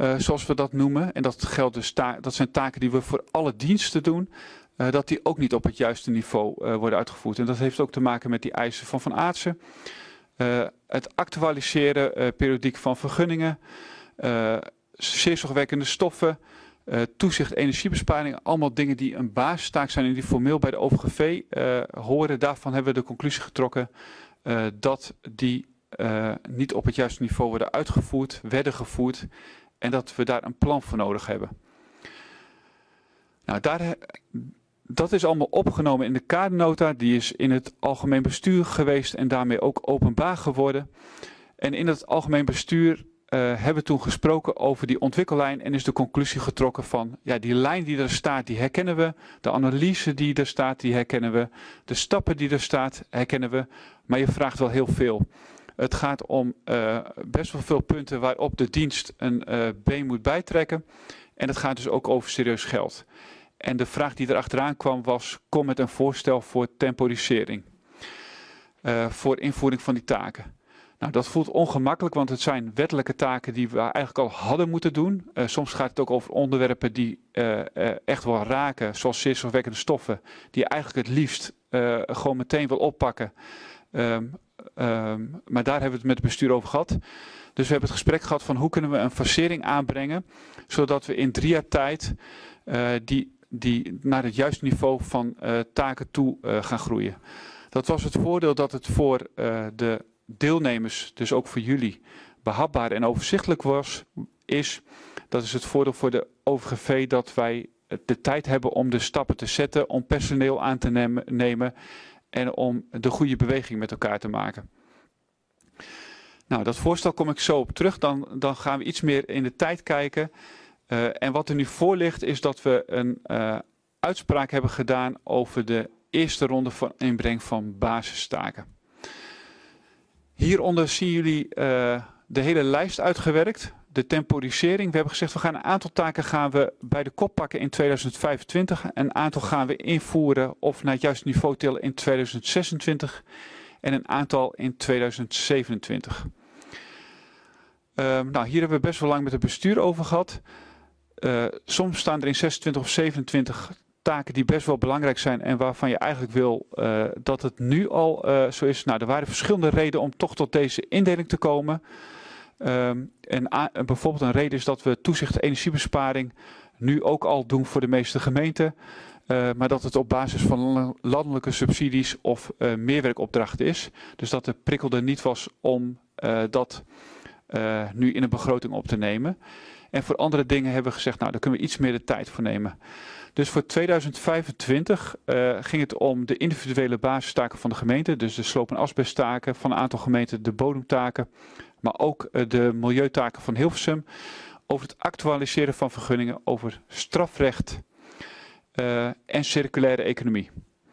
zoals we dat noemen. En dat geldt dus dat zijn taken die we voor alle diensten doen. Dat die ook niet op het juiste niveau worden uitgevoerd. En dat heeft ook te maken met die eisen van Aartsen. Het actualiseren periodiek van vergunningen. Zeer zorgwekkende stoffen. Toezicht energiebesparing. Allemaal dingen die een basistaak zijn en die formeel bij de OVGV horen. Daarvan hebben we de conclusie getrokken dat die niet op het juiste niveau werden gevoerd. En dat we daar een plan voor nodig hebben. Nou, dat is allemaal opgenomen in de kadernota. Die is in het algemeen bestuur geweest en daarmee ook openbaar geworden. En in het algemeen bestuur hebben we toen gesproken over die ontwikkellijn en is de conclusie getrokken van, ja, die lijn die er staat, die herkennen we. De analyse die er staat, die herkennen we. De stappen die er staat, herkennen we. Maar je vraagt wel heel veel. Het gaat om best wel veel punten waarop de dienst een been moet bijtrekken. En het gaat dus ook over serieus geld. En de vraag die erachteraan kwam was, kom met een voorstel voor temporisering. Voor invoering van die taken. Nou, dat voelt ongemakkelijk, want het zijn wettelijke taken die we eigenlijk al hadden moeten doen. Soms gaat het ook over onderwerpen die echt wel raken, zoals zeer zorgwekkende stoffen. Die je eigenlijk het liefst gewoon meteen wil oppakken. Maar daar hebben we het met het bestuur over gehad. Dus we hebben het gesprek gehad van hoe kunnen we een facering aanbrengen. Zodat we in 3 jaar tijd die naar het juiste niveau van taken toe gaan groeien. Dat was het voordeel dat het voor de deelnemers, dus ook voor jullie, behapbaar en overzichtelijk is. Dat is het voordeel voor de OVGV dat wij de tijd hebben om de stappen te zetten, om personeel aan te nemen en om de goede beweging met elkaar te maken. Nou, dat voorstel kom ik zo op terug. Dan gaan we iets meer in de tijd kijken. En wat er nu voor ligt is dat we een uitspraak hebben gedaan over de eerste ronde van inbreng van basistaken. Hieronder zien jullie de hele lijst uitgewerkt. De temporisering. We hebben gezegd we gaan een aantal taken bij de kop pakken in 2025. Een aantal gaan we invoeren of naar het juiste niveau tillen in 2026. En een aantal in 2027. Nou, hier hebben we best wel lang met het bestuur over gehad. Soms staan er in 26 of 27 taken die best wel belangrijk zijn en waarvan je eigenlijk wil dat het nu al zo is. Nou, er waren verschillende redenen om toch tot deze indeling te komen. Bijvoorbeeld een reden is dat we toezicht energiebesparing nu ook al doen voor de meeste gemeenten. Maar dat het op basis van landelijke subsidies of meerwerkopdrachten is. Dus dat de prikkel er niet was om dat nu in een begroting op te nemen. En voor andere dingen hebben we gezegd, nou, daar kunnen we iets meer de tijd voor nemen. Dus voor 2025 ging het om de individuele basistaken van de gemeente. Dus de sloop- en asbesttaken van een aantal gemeenten, de bodemtaken. Maar ook de milieutaken van Hilversum. Over het actualiseren van vergunningen, over strafrecht en circulaire economie.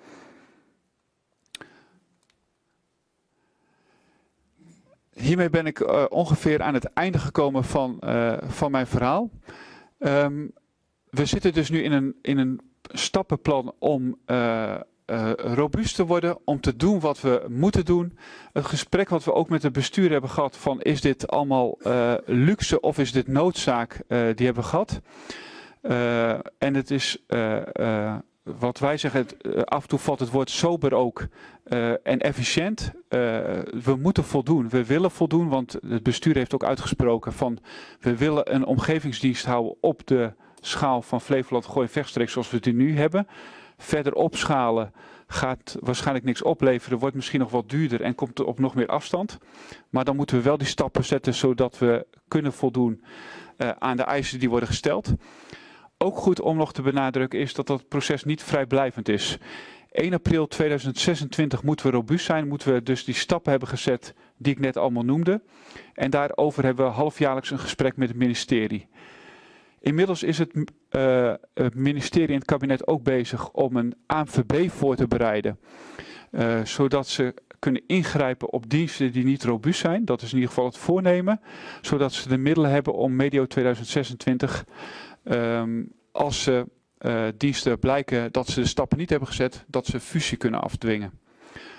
Hiermee ben ik ongeveer aan het einde gekomen van mijn verhaal. We zitten dus nu in een stappenplan om robuust te worden, om te doen wat we moeten doen. Het gesprek wat we ook met het bestuur hebben gehad van is dit allemaal luxe of is dit noodzaak, die hebben we gehad. En het is wat wij zeggen, af en toe valt het woord sober ook en efficiënt. We moeten voldoen, we willen voldoen, want het bestuur heeft ook uitgesproken van we willen een omgevingsdienst houden op de schaal van Flevoland, Gooi en Vechtstreek zoals we die nu hebben. Verder opschalen gaat waarschijnlijk niks opleveren, wordt misschien nog wat duurder en komt er op nog meer afstand. Maar dan moeten we wel die stappen zetten zodat we kunnen voldoen aan de eisen die worden gesteld. Ook goed om nog te benadrukken is dat dat proces niet vrijblijvend is. 1 april 2026 moeten we robuust zijn, moeten we dus die stappen hebben gezet die ik net allemaal noemde. En daarover hebben we halfjaarlijks een gesprek met het ministerie. Inmiddels is het ministerie en het kabinet ook bezig om een ANVB voor te bereiden. Zodat ze kunnen ingrijpen op diensten die niet robuust zijn. Dat is in ieder geval het voornemen. Zodat ze de middelen hebben om medio 2026, als ze diensten blijken dat ze de stappen niet hebben gezet, dat ze fusie kunnen afdwingen.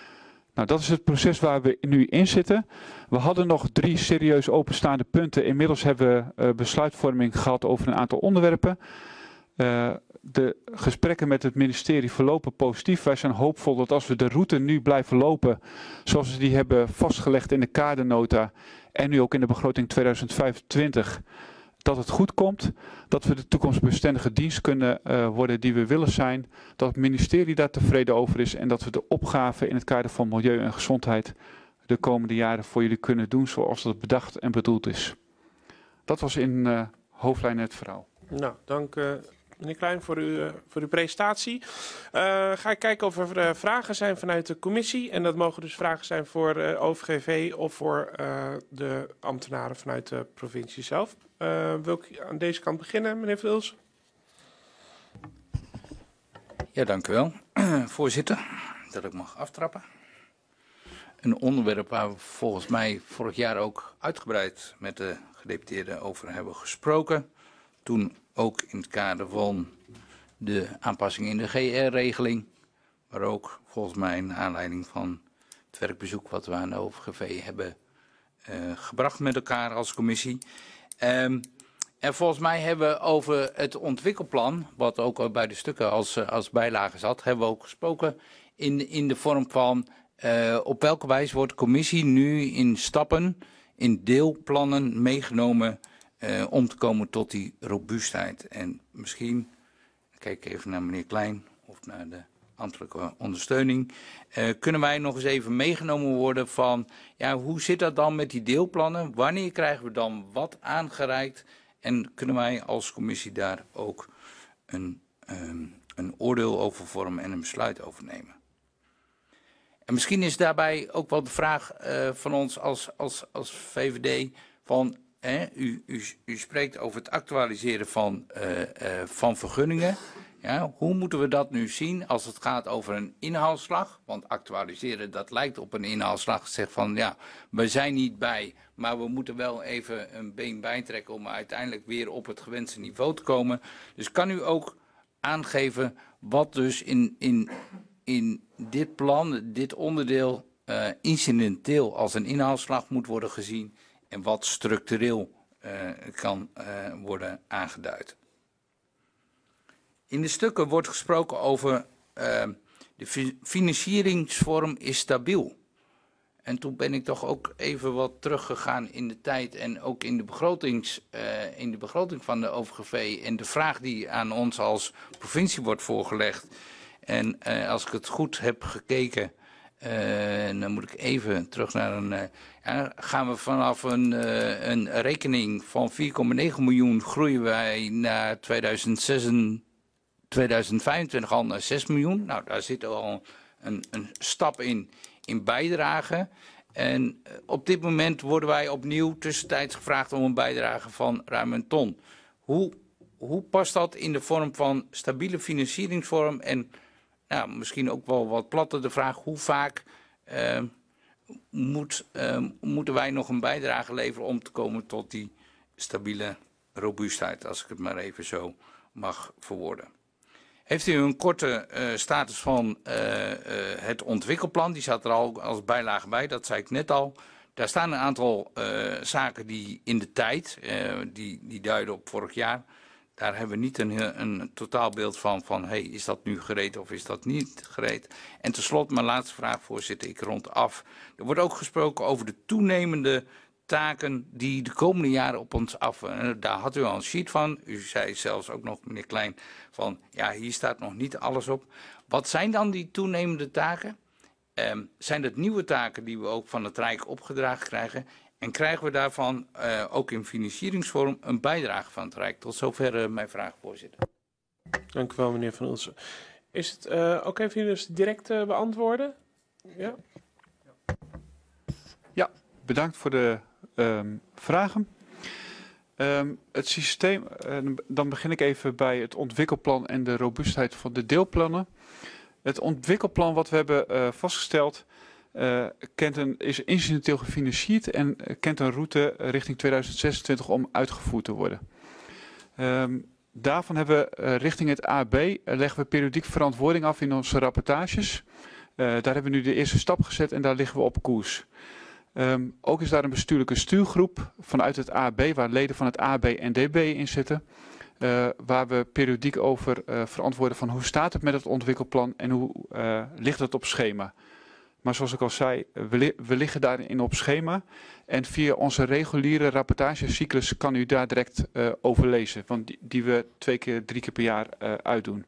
Nou, dat is het proces waar we nu in zitten. We hadden nog 3 serieus openstaande punten. Inmiddels hebben we besluitvorming gehad over een aantal onderwerpen. De gesprekken met het ministerie verlopen positief. Wij zijn hoopvol dat als we de route nu blijven lopen, zoals we die hebben vastgelegd in de kadernota en nu ook in de begroting 2025, dat het goed komt. Dat we de toekomstbestendige dienst kunnen worden die we willen zijn. Dat het ministerie daar tevreden over is en dat we de opgave in het kader van milieu en gezondheid de komende jaren voor jullie kunnen doen zoals dat bedacht en bedoeld is. Dat was in hoofdlijnen het verhaal. Nou, dank meneer Klein voor uw presentatie. Ga ik kijken of er vragen zijn vanuit de commissie. En dat mogen dus vragen zijn voor OVGV of voor de ambtenaren vanuit de provincie zelf. Wil ik aan deze kant beginnen, meneer Vils? Ja, dank u wel, voorzitter, dat ik mag aftrappen. Een onderwerp waar we volgens mij vorig jaar ook uitgebreid met de gedeputeerden over hebben gesproken. Toen ook in het kader van de aanpassing in de GR-regeling, maar ook volgens mij in aanleiding van het werkbezoek wat we aan de OVGV hebben gebracht met elkaar als commissie. En volgens mij hebben we over het ontwikkelplan, wat ook bij de stukken als bijlage zat, hebben we ook gesproken in de vorm van op welke wijze wordt de commissie nu in stappen, in deelplannen meegenomen om te komen tot die robuustheid. En misschien, kijk even naar meneer Klein of naar de ambtelijke ondersteuning, kunnen wij nog eens even meegenomen worden van, ja, hoe zit dat dan met die deelplannen? Wanneer krijgen we dan wat aangereikt? En kunnen wij als commissie daar ook een oordeel over vormen en een besluit over nemen? En misschien is daarbij ook wel de vraag van ons als VVD van, u spreekt over het actualiseren van vergunningen. Ja, hoe moeten we dat nu zien als het gaat over een inhaalslag? Want actualiseren, dat lijkt op een inhaalslag. Zeg van, ja, we zijn niet bij, maar we moeten wel even een been bijtrekken om uiteindelijk weer op het gewenste niveau te komen. Dus kan u ook aangeven wat dus in dit plan, dit onderdeel, incidenteel als een inhaalslag moet worden gezien en wat structureel kan worden aangeduid. In de stukken wordt gesproken over de financieringsvorm is stabiel. En toen ben ik toch ook even wat teruggegaan in de tijd en ook in de begroting van de OVGV en de vraag die aan ons als provincie wordt voorgelegd. En als ik het goed heb gekeken, dan moet ik even terug naar gaan we vanaf een rekening van 4,9 miljoen groeien wij naar 2025 al naar 6 miljoen. Nou, daar zit al een stap in bijdrage. En op dit moment worden wij opnieuw tussentijds gevraagd om een bijdrage van ruim 1 ton. Hoe past dat in de vorm van stabiele financieringsvorm? En nou, misschien ook wel wat platter de vraag, hoe vaak moeten wij nog een bijdrage leveren om te komen tot die stabiele robuustheid, als ik het maar even zo mag verwoorden. Heeft u een korte status van het ontwikkelplan, die staat er al als bijlage bij, dat zei ik net al. Daar staan een aantal zaken die in de tijd, die duiden op vorig jaar. Daar hebben we niet een totaalbeeld van hey, is dat nu gereed of is dat niet gereed? En tenslotte, mijn laatste vraag, voorzitter, ik rond af. Er wordt ook gesproken over de toenemende taken die de komende jaren op ons af. Daar had u al een sheet van. U zei zelfs ook nog, meneer Klein, van ja, hier staat nog niet alles op. Wat zijn dan die toenemende taken? Zijn dat nieuwe taken die we ook van het Rijk opgedragen krijgen? En krijgen we daarvan ook in financieringsvorm een bijdrage van het Rijk? Tot zover mijn vraag, voorzitter. Dank u wel, meneer Van Ulsen. Is het oké voor jullie dus direct beantwoorden? Ja. Ja, bedankt voor de vragen. Het systeem, dan begin ik even bij het ontwikkelplan en de robuustheid van de deelplannen. Het ontwikkelplan wat we hebben vastgesteld is incidenteel gefinancierd en kent een route richting 2026 om uitgevoerd te worden. Daarvan hebben we richting het AB leggen we periodiek verantwoording af in onze rapportages. Daar hebben we nu de eerste stap gezet en daar liggen we op koers. Ook is daar een bestuurlijke stuurgroep vanuit het AB, waar leden van het AB en DB in zitten. Waar we periodiek over verantwoorden van hoe staat het met het ontwikkelplan en hoe ligt het op schema. Maar zoals ik al zei, we liggen daarin op schema. En via onze reguliere rapportagecyclus kan u daar direct over lezen. Want die we 2 keer, 3 keer per jaar uitdoen.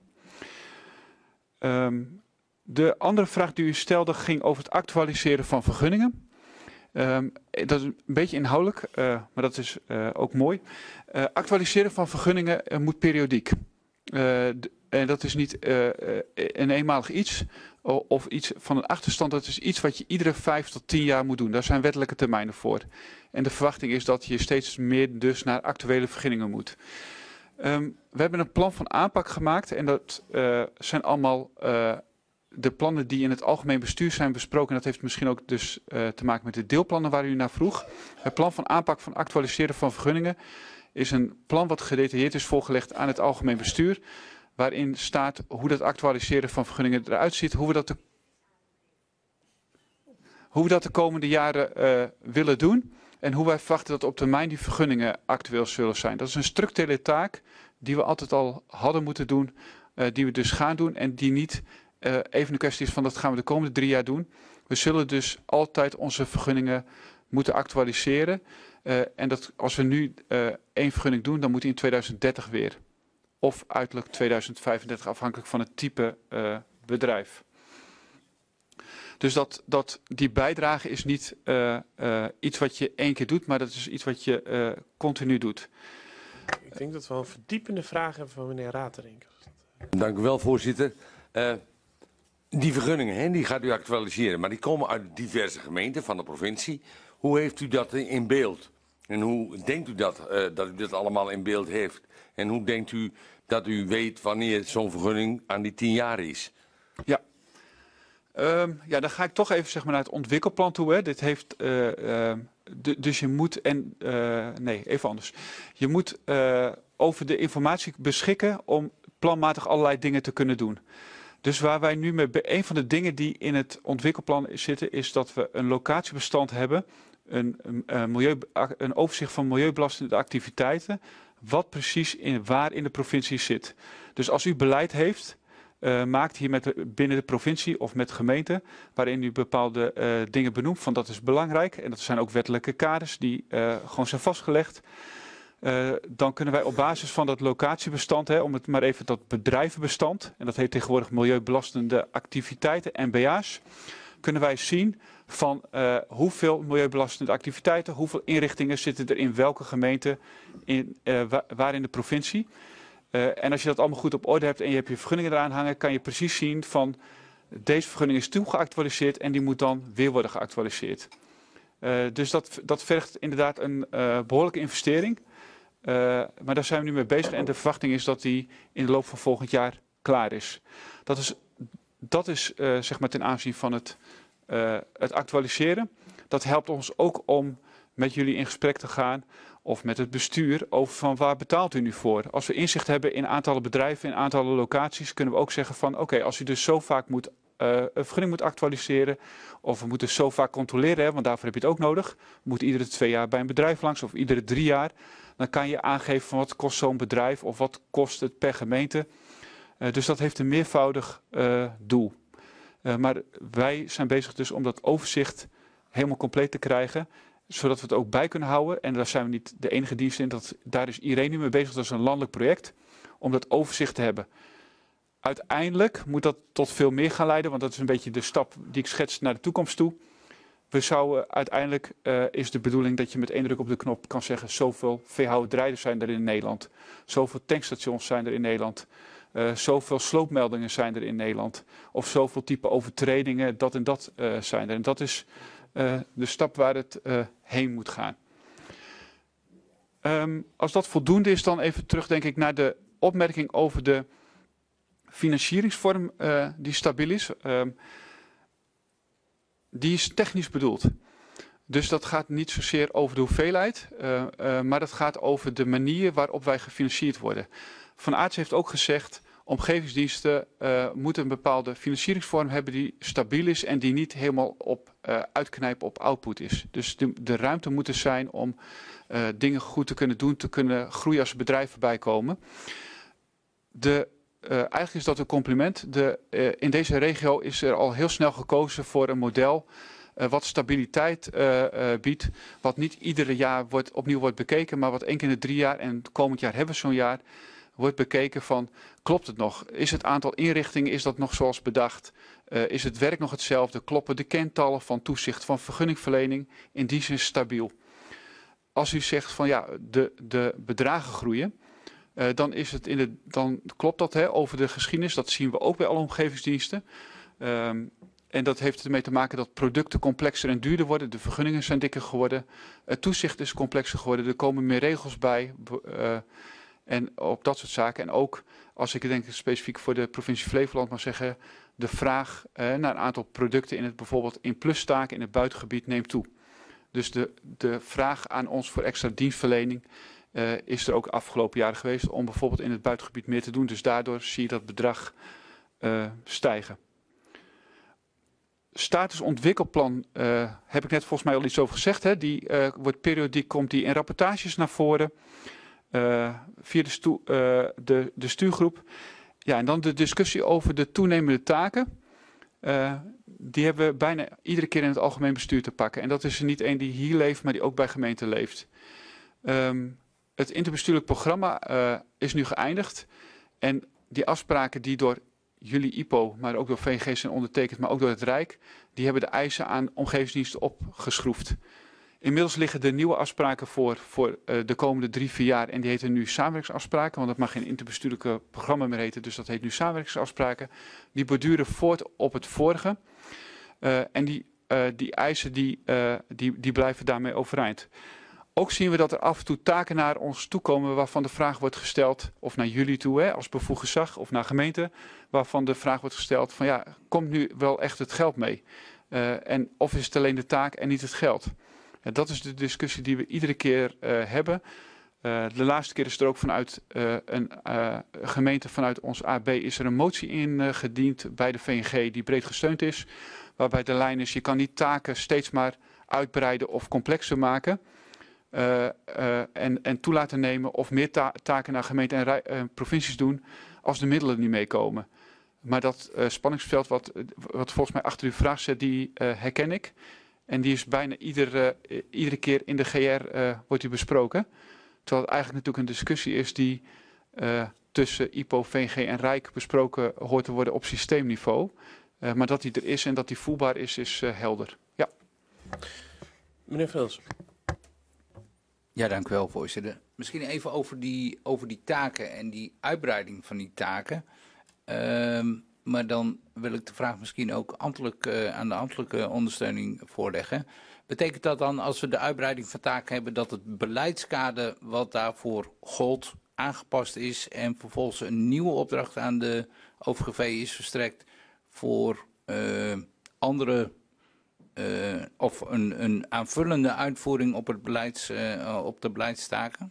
De andere vraag die u stelde ging over het actualiseren van vergunningen. Dat is een beetje inhoudelijk, maar dat is ook mooi. Actualiseren van vergunningen moet periodiek. En dat is niet een eenmalig iets of iets van een achterstand. Dat is iets wat je iedere 5 tot 10 jaar moet doen. Daar zijn wettelijke termijnen voor. En de verwachting is dat je steeds meer dus naar actuele vergunningen moet. We hebben een plan van aanpak gemaakt en dat zijn allemaal de plannen die in het algemeen bestuur zijn besproken. En dat heeft misschien ook dus te maken met de deelplannen waar u naar vroeg. Het plan van aanpak van actualiseren van vergunningen is een plan wat gedetailleerd is voorgelegd aan het algemeen bestuur. Waarin staat hoe dat actualiseren van vergunningen eruit ziet. Hoe we dat de komende jaren willen doen. En hoe wij verwachten dat op termijn die vergunningen actueel zullen zijn. Dat is een structurele taak die we altijd al hadden moeten doen. Die we dus gaan doen en die niet even een kwestie is van dat gaan we de komende 3 jaar doen. We zullen dus altijd onze vergunningen moeten actualiseren. En dat als we nu 1 vergunning doen, dan moet die in 2030 weer. Of uiterlijk 2035, afhankelijk van het type bedrijf. Dus die bijdrage is niet iets wat je 1 keer doet, maar dat is iets wat je continu doet. Ik denk dat we een verdiepende vraag hebben van meneer Raterink. Dank u wel, voorzitter. Die vergunningen, hè, die gaat u actualiseren, maar die komen uit diverse gemeenten van de provincie. Hoe heeft u dat in beeld? En hoe denkt u dat u dat allemaal in beeld heeft? En hoe denkt u dat u weet wanneer zo'n vergunning aan die 10 jaar is? Ja. Dan ga ik toch even zeg maar, naar het ontwikkelplan toe. Hè. Dit heeft, dus je moet, even anders. Je moet over de informatie beschikken om planmatig allerlei dingen te kunnen doen. Dus waar wij nu een van de dingen die in het ontwikkelplan zitten, is dat we een locatiebestand hebben. Een overzicht van milieubelastende activiteiten. Wat precies waar in de provincie zit. Dus als u beleid heeft, maakt hier binnen de provincie of met gemeenten, waarin u bepaalde dingen benoemt, van dat is belangrijk. En dat zijn ook wettelijke kaders die gewoon zijn vastgelegd. Dan kunnen wij op basis van dat locatiebestand, om het maar even dat bedrijvenbestand, en dat heet tegenwoordig milieubelastende activiteiten, MBA's, kunnen wij zien van hoeveel milieubelastende activiteiten, hoeveel inrichtingen zitten er in welke gemeente, waar in de provincie. En als je dat allemaal goed op orde hebt en je hebt je vergunningen eraan hangen, kan je precies zien van deze vergunning is toen geactualiseerd en die moet dan weer worden geactualiseerd. Dus dat vergt inderdaad een behoorlijke investering. Maar daar zijn we nu mee bezig en de verwachting is dat die in de loop van volgend jaar klaar is. Dat is zeg maar ten aanzien van het actualiseren. Dat helpt ons ook om met jullie in gesprek te gaan of met het bestuur over van waar betaalt u nu voor. Als we inzicht hebben in aantallen bedrijven, in aantallen locaties, kunnen we ook zeggen van oké, als u dus zo vaak een vergunning moet actualiseren of we moeten zo vaak controleren, want daarvoor heb je het ook nodig. We moeten iedere 2 jaar bij een bedrijf langs of iedere 3 jaar. Dan kan je aangeven van wat kost zo'n bedrijf of wat kost het per gemeente. Dus dat heeft een meervoudig doel. Maar wij zijn bezig dus om dat overzicht helemaal compleet te krijgen, zodat we het ook bij kunnen houden. En daar zijn we niet de enige dienst in. Daar is iedereen nu mee bezig. Dat is een landelijk project om dat overzicht te hebben. Uiteindelijk moet dat tot veel meer gaan leiden, want dat is een beetje de stap die ik schets naar de toekomst toe. Uiteindelijk is de bedoeling dat je met 1 druk op de knop kan zeggen zoveel veehouterijen zijn er in Nederland. Zoveel tankstations zijn er in Nederland. Zoveel sloopmeldingen zijn er in Nederland. Of zoveel type overtredingen, dat en dat zijn er. En dat is de stap waar het heen moet gaan. Als dat voldoende is, dan even terug denk ik naar de opmerking over de financieringsvorm die stabiel is. Die is technisch bedoeld. Dus dat gaat niet zozeer over de hoeveelheid, maar dat gaat over de manier waarop wij gefinancierd worden. Van Aerts heeft ook gezegd, Omgevingsdiensten moeten een bepaalde financieringsvorm hebben die stabiel is en die niet helemaal op uitknijpen op output is. Dus de ruimte moet er zijn om dingen goed te kunnen doen, te kunnen groeien als er bedrijven bijkomen. Eigenlijk is dat een compliment. In deze regio is er al heel snel gekozen voor een model wat stabiliteit biedt, wat niet iedere jaar opnieuw wordt bekeken, maar wat 1 keer in de 3 jaar, en komend jaar hebben we zo'n jaar, wordt bekeken van, klopt het nog? Is het aantal inrichtingen, is dat nog zoals bedacht? Is het werk nog hetzelfde? Kloppen de kentallen van toezicht, van vergunningverlening in die zin stabiel? Als u zegt van ja, de bedragen groeien, dan klopt dat over de geschiedenis. Dat zien we ook bij alle omgevingsdiensten. En dat heeft ermee te maken dat producten complexer en duurder worden. De vergunningen zijn dikker geworden. Het toezicht is complexer geworden. Er komen meer regels bij. En op dat soort zaken. En ook, als ik denk specifiek voor de provincie Flevoland mag zeggen, de vraag naar een aantal producten bijvoorbeeld in plustaken in het buitengebied neemt toe. Dus de vraag aan ons voor extra dienstverlening is er ook de afgelopen jaren geweest om bijvoorbeeld in het buitengebied meer te doen. Dus daardoor zie je dat bedrag stijgen. Statusontwikkelplan heb ik net volgens mij al iets over gezegd. Hè? Die wordt periodiek, komt die in rapportages naar voren via de stuurgroep. Ja, en dan de discussie over de toenemende taken. Die hebben we bijna iedere keer in het algemeen bestuur te pakken. En dat is er niet één die hier leeft, maar die ook bij gemeenten leeft. Het interbestuurlijk programma is nu geëindigd. En die afspraken die door jullie IPO, maar ook door VNG zijn ondertekend, maar ook door het Rijk, die hebben de eisen aan omgevingsdiensten opgeschroefd. Inmiddels liggen er nieuwe afspraken voor de komende 3-4 jaar. En die heten nu samenwerkingsafspraken, want dat mag geen interbestuurlijke programma meer heten. Dus dat heet nu samenwerkingsafspraken. Die borduren voort op het vorige. En die eisen die blijven daarmee overeind. Ook zien we dat er af en toe taken naar ons toe komen waarvan de vraag wordt gesteld, of naar jullie toe als bevoegd gezag, of naar gemeenten, waarvan de vraag wordt gesteld van ja, komt nu wel echt het geld mee? Of is het alleen de taak en niet het geld? Dat is de discussie die we iedere keer hebben. De laatste keer is er ook vanuit een gemeente, vanuit ons AB, is er een motie ingediend bij de VNG die breed gesteund is. Waarbij de lijn is, je kan niet taken steeds maar uitbreiden of complexer maken. En toe laten nemen of meer taken naar gemeenten en provincies doen als de middelen niet meekomen. Maar dat spanningsveld wat volgens mij achter uw vraag zit, die herken ik. En die is bijna iedere keer in de GR wordt die besproken. Terwijl het eigenlijk natuurlijk een discussie is die tussen IPO, VNG en Rijk besproken hoort te worden op systeemniveau. Maar dat die er is en dat die voelbaar is helder. Ja. Meneer Vils. Ja, dank u wel, voorzitter. Misschien even over die taken en die uitbreiding van die taken. Maar dan wil ik de vraag misschien ook aan de ambtelijke ondersteuning voorleggen. Betekent dat dan, als we de uitbreiding van taken hebben, dat het beleidskader wat daarvoor gold aangepast is en vervolgens een nieuwe opdracht aan de OVGV is verstrekt voor andere of een aanvullende uitvoering op op de beleidstaken?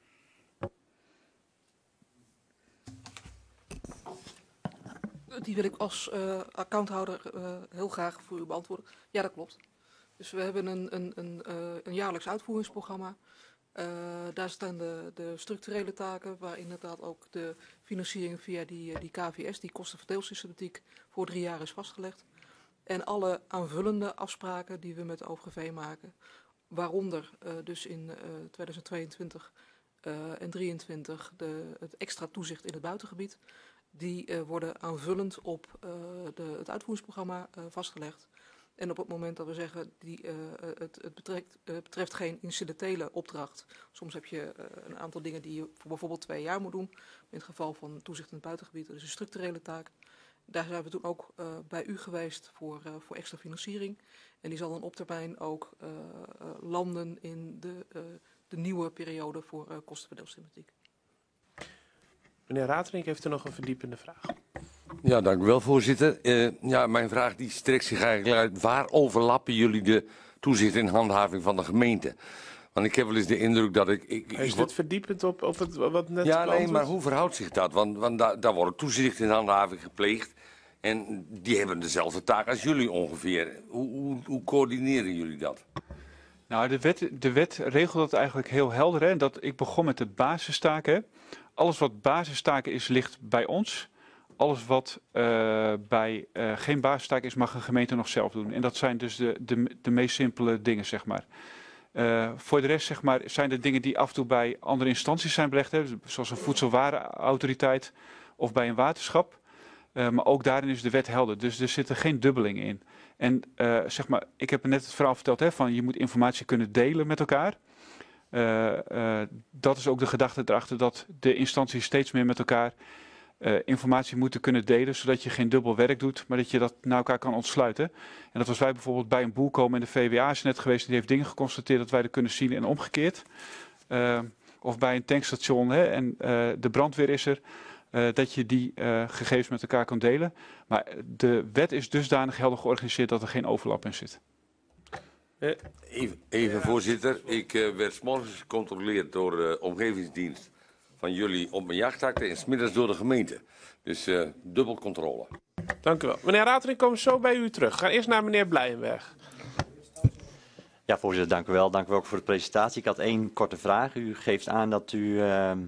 Die wil ik als accounthouder heel graag voor u beantwoorden. Ja, dat klopt. Dus we hebben een jaarlijks uitvoeringsprogramma. Daar staan de structurele taken, waar inderdaad ook de financiering via die KVS, die kostenverdeelsystematiek, voor 3 jaar is vastgelegd. En alle aanvullende afspraken die we met de OVGV maken, waaronder dus in 2022 en 2023 het extra toezicht in het buitengebied, die worden aanvullend op het uitvoeringsprogramma vastgelegd. En op het moment dat we zeggen, het betreft geen incidentele opdracht. Soms heb je een aantal dingen die je voor bijvoorbeeld 2 jaar moet doen. In het geval van toezicht in het buitengebied, dat is een structurele taak. Daar zijn we toen ook bij u geweest voor extra financiering. En die zal dan op termijn ook landen in de nieuwe periode voor kostenverdeelsystematiek. Meneer Raterink heeft er nog een verdiepende vraag. Ja, dank u wel, voorzitter. Mijn vraag die strekt zich eigenlijk uit. Waar overlappen jullie de toezicht en handhaving van de gemeente? Want ik heb wel eens de indruk dat Is dit verdiepend op het wat net Ja, nee, beantwoord? maar hoe verhoudt zich dat? Want daar wordt toezicht en handhaving gepleegd. En die hebben dezelfde taak als jullie ongeveer. Hoe coördineren jullie dat? Nou, de wet regelt dat eigenlijk heel helder. Hè? Ik begon met de basistaken. Hè? Alles wat basistaken is, ligt bij ons. Alles wat geen basistaak is, mag een gemeente nog zelf doen. En dat zijn dus de meest simpele dingen, zeg maar. Voor de rest, zeg maar, zijn er dingen die af en toe bij andere instanties zijn belegd. Hè? Zoals een voedselwarenautoriteit of bij een waterschap. Maar ook daarin is de wet helder. Dus er zitten geen dubbelingen in. En zeg maar, ik heb net het verhaal verteld, hè, van je moet informatie kunnen delen met elkaar. Dat is ook de gedachte erachter, dat de instanties steeds meer met elkaar informatie moeten kunnen delen, zodat je geen dubbel werk doet, maar dat je dat naar elkaar kan ontsluiten. En dat was wij bijvoorbeeld bij een boel komen en de VWA is net geweest, die heeft dingen geconstateerd dat wij er kunnen zien en omgekeerd. Of bij een tankstation, hè, en de brandweer is er. Dat je die gegevens met elkaar kan delen. Maar de wet is dusdanig helder georganiseerd dat er geen overlap in zit. Even voorzitter, ik werd 's morgens gecontroleerd door de omgevingsdienst van jullie op mijn jachtakte en 's middags door de gemeente. Dus dubbel controle. Dank u wel. Meneer Ratering, komen zo bij u terug. We gaan eerst naar meneer Blijenberg. Ja, voorzitter, dank u wel. Dank u ook voor de presentatie. Ik had 1 korte vraag. U geeft aan dat u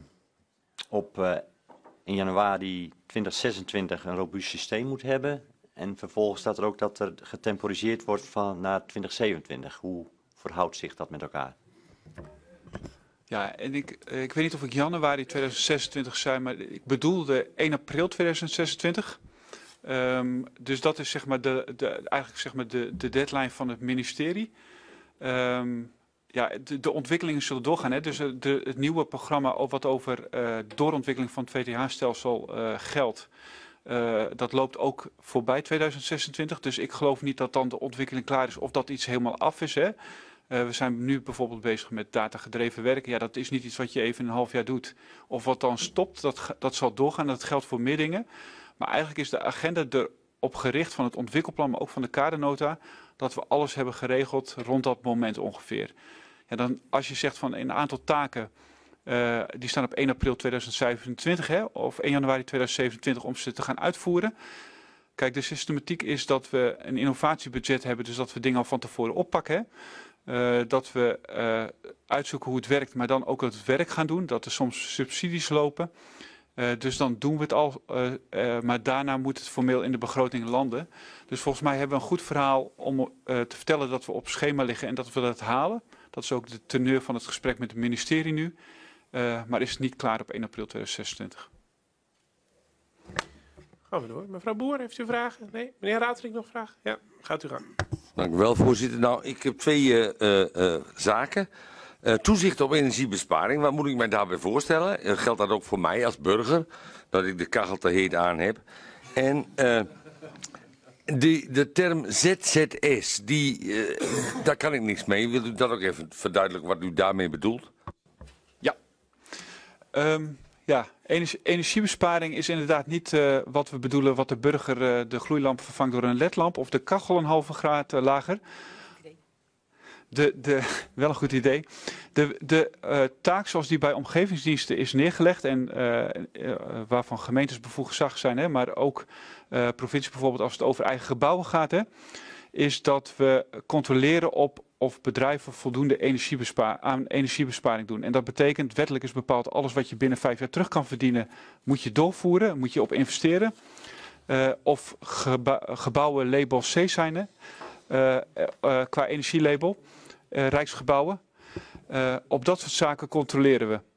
in januari 2026 een robuust systeem moet hebben. En vervolgens staat er ook dat er getemporiseerd wordt naar 2027. Hoe verhoudt zich dat met elkaar? Ja, en ik weet niet of ik januari 2026 zei, maar ik bedoelde 1 april 2026. Dus dat is zeg maar eigenlijk zeg maar de deadline van het ministerie. Ja, de ontwikkelingen zullen doorgaan. Hè? Dus het nieuwe programma wat over doorontwikkeling van het VTH-stelsel geldt, dat loopt ook voorbij 2026. Dus ik geloof niet dat dan de ontwikkeling klaar is of dat iets helemaal af is. Hè? We zijn nu bijvoorbeeld bezig met datagedreven werken. Ja, dat is niet iets wat je even in een half jaar doet. Of wat dan stopt, dat zal doorgaan. Dat geldt voor meer dingen. Maar eigenlijk is de agenda erop gericht van het ontwikkelplan, maar ook van de kadernota, dat we alles hebben geregeld rond dat moment ongeveer. Ja, dan, als je zegt van een aantal taken, die staan op 1 april 2027 hè, of 1 januari 2027 om ze te gaan uitvoeren. Kijk, de systematiek is dat we een innovatiebudget hebben, dus dat we dingen al van tevoren oppakken. Hè. Dat we uitzoeken hoe het werkt, maar dan ook het werk gaan doen. Dat er soms subsidies lopen. Dus dan doen we het al, maar daarna moet het formeel in de begroting landen. Dus volgens mij hebben we een goed verhaal om te vertellen dat we op schema liggen en dat we dat halen. Dat is ook de teneur van het gesprek met het ministerie nu. Maar is het niet klaar op 1 april 2026. Gaan we door. Mevrouw Boer, heeft u vragen? Nee? Meneer Ratering nog vragen? Ja, gaat u gang. Dank u wel, voorzitter. Nou, ik heb 2 zaken. Toezicht op energiebesparing, wat moet ik mij daarbij voorstellen? Geldt dat ook voor mij als burger, dat ik de kachel te heet aan heb? En de term ZZS, daar kan ik niks mee. Wilt u dat ook even verduidelijken wat u daarmee bedoelt? Ja. Ja, energiebesparing is inderdaad niet wat we bedoelen, wat de burger de gloeilamp vervangt door een ledlamp of de kachel een halve graad lager. Wel een goed idee. De taak zoals die bij omgevingsdiensten is neergelegd en waarvan gemeentes bevoegd gezag zijn, hè, maar ook provincie bijvoorbeeld als het over eigen gebouwen gaat, hè, is dat we controleren op of bedrijven voldoende aan energiebesparing doen. En dat betekent, wettelijk is bepaald, alles wat je binnen 5 jaar terug kan verdienen, moet je doorvoeren, moet je op investeren. Of gebouwen label C zijn, qua energielabel, Rijksgebouwen. Op dat soort zaken controleren we.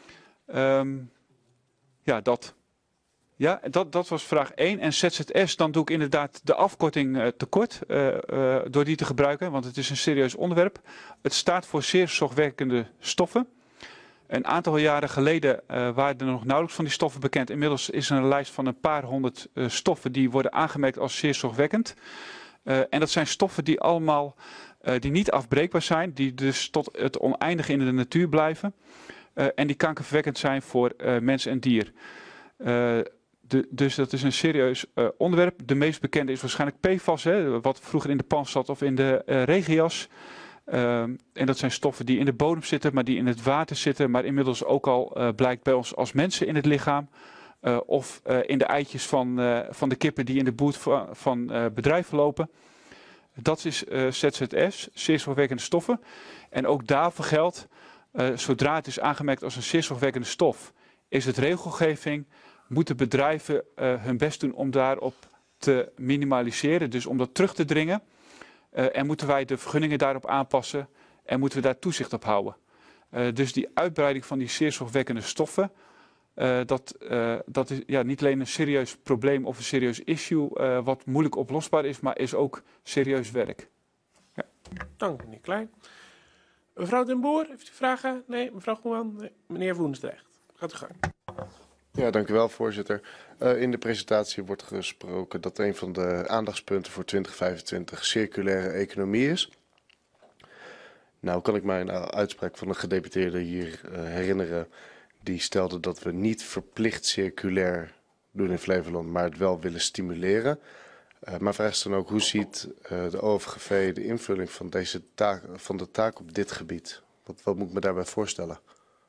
Ja, dat. Ja, dat was vraag 1. En ZZS, dan doe ik inderdaad de afkorting tekort door die te gebruiken, want het is een serieus onderwerp. Het staat voor zeer zorgwekkende stoffen. Een aantal jaren geleden waren er nog nauwelijks van die stoffen bekend. Inmiddels is er een lijst van een paar honderd stoffen die worden aangemerkt als zeer zorgwekkend. En dat zijn stoffen die allemaal die niet afbreekbaar zijn, die dus tot het oneindige in de natuur blijven. En die kankerverwekkend zijn voor mens en dier. Dus dat is een serieus onderwerp. De meest bekende is waarschijnlijk PFAS, hè, wat vroeger in de pan zat of in de regenjas. En dat zijn stoffen die in de bodem zitten, maar die in het water zitten, maar inmiddels ook al blijkt bij ons als mensen in het lichaam. Of in de eitjes van de kippen die in de boert van bedrijven lopen. Dat is ZZS, zeer zorgwekkende stoffen. En ook daarvoor geldt, zodra het is aangemerkt als een zeer zorgwekkende stof, is het regelgeving, moeten bedrijven hun best doen om daarop te minimaliseren, dus om dat terug te dringen. En moeten wij de vergunningen daarop aanpassen en moeten we daar toezicht op houden. Dus die uitbreiding van die zeer zorgwekkende stoffen, dat is niet alleen een serieus probleem of een serieus issue wat moeilijk oplosbaar is, maar is ook serieus werk. Ja. Dank meneer Klein. Mevrouw Den Boer, heeft u vragen? Nee, mevrouw Goeman? Nee. Meneer Woensdrecht, gaat u gang. Ja, dank u wel, voorzitter. In de presentatie wordt gesproken dat een van de aandachtspunten voor 2025 circulaire economie is. Nou kan ik mij een uitspraak van een gedeputeerde hier herinneren. Die stelde dat we niet verplicht circulair doen in Flevoland, maar het wel willen stimuleren. Mijn vraag is dan ook, hoe ziet de OFGV de invulling van deze taak, van de taak op dit gebied? Wat moet ik me daarbij voorstellen?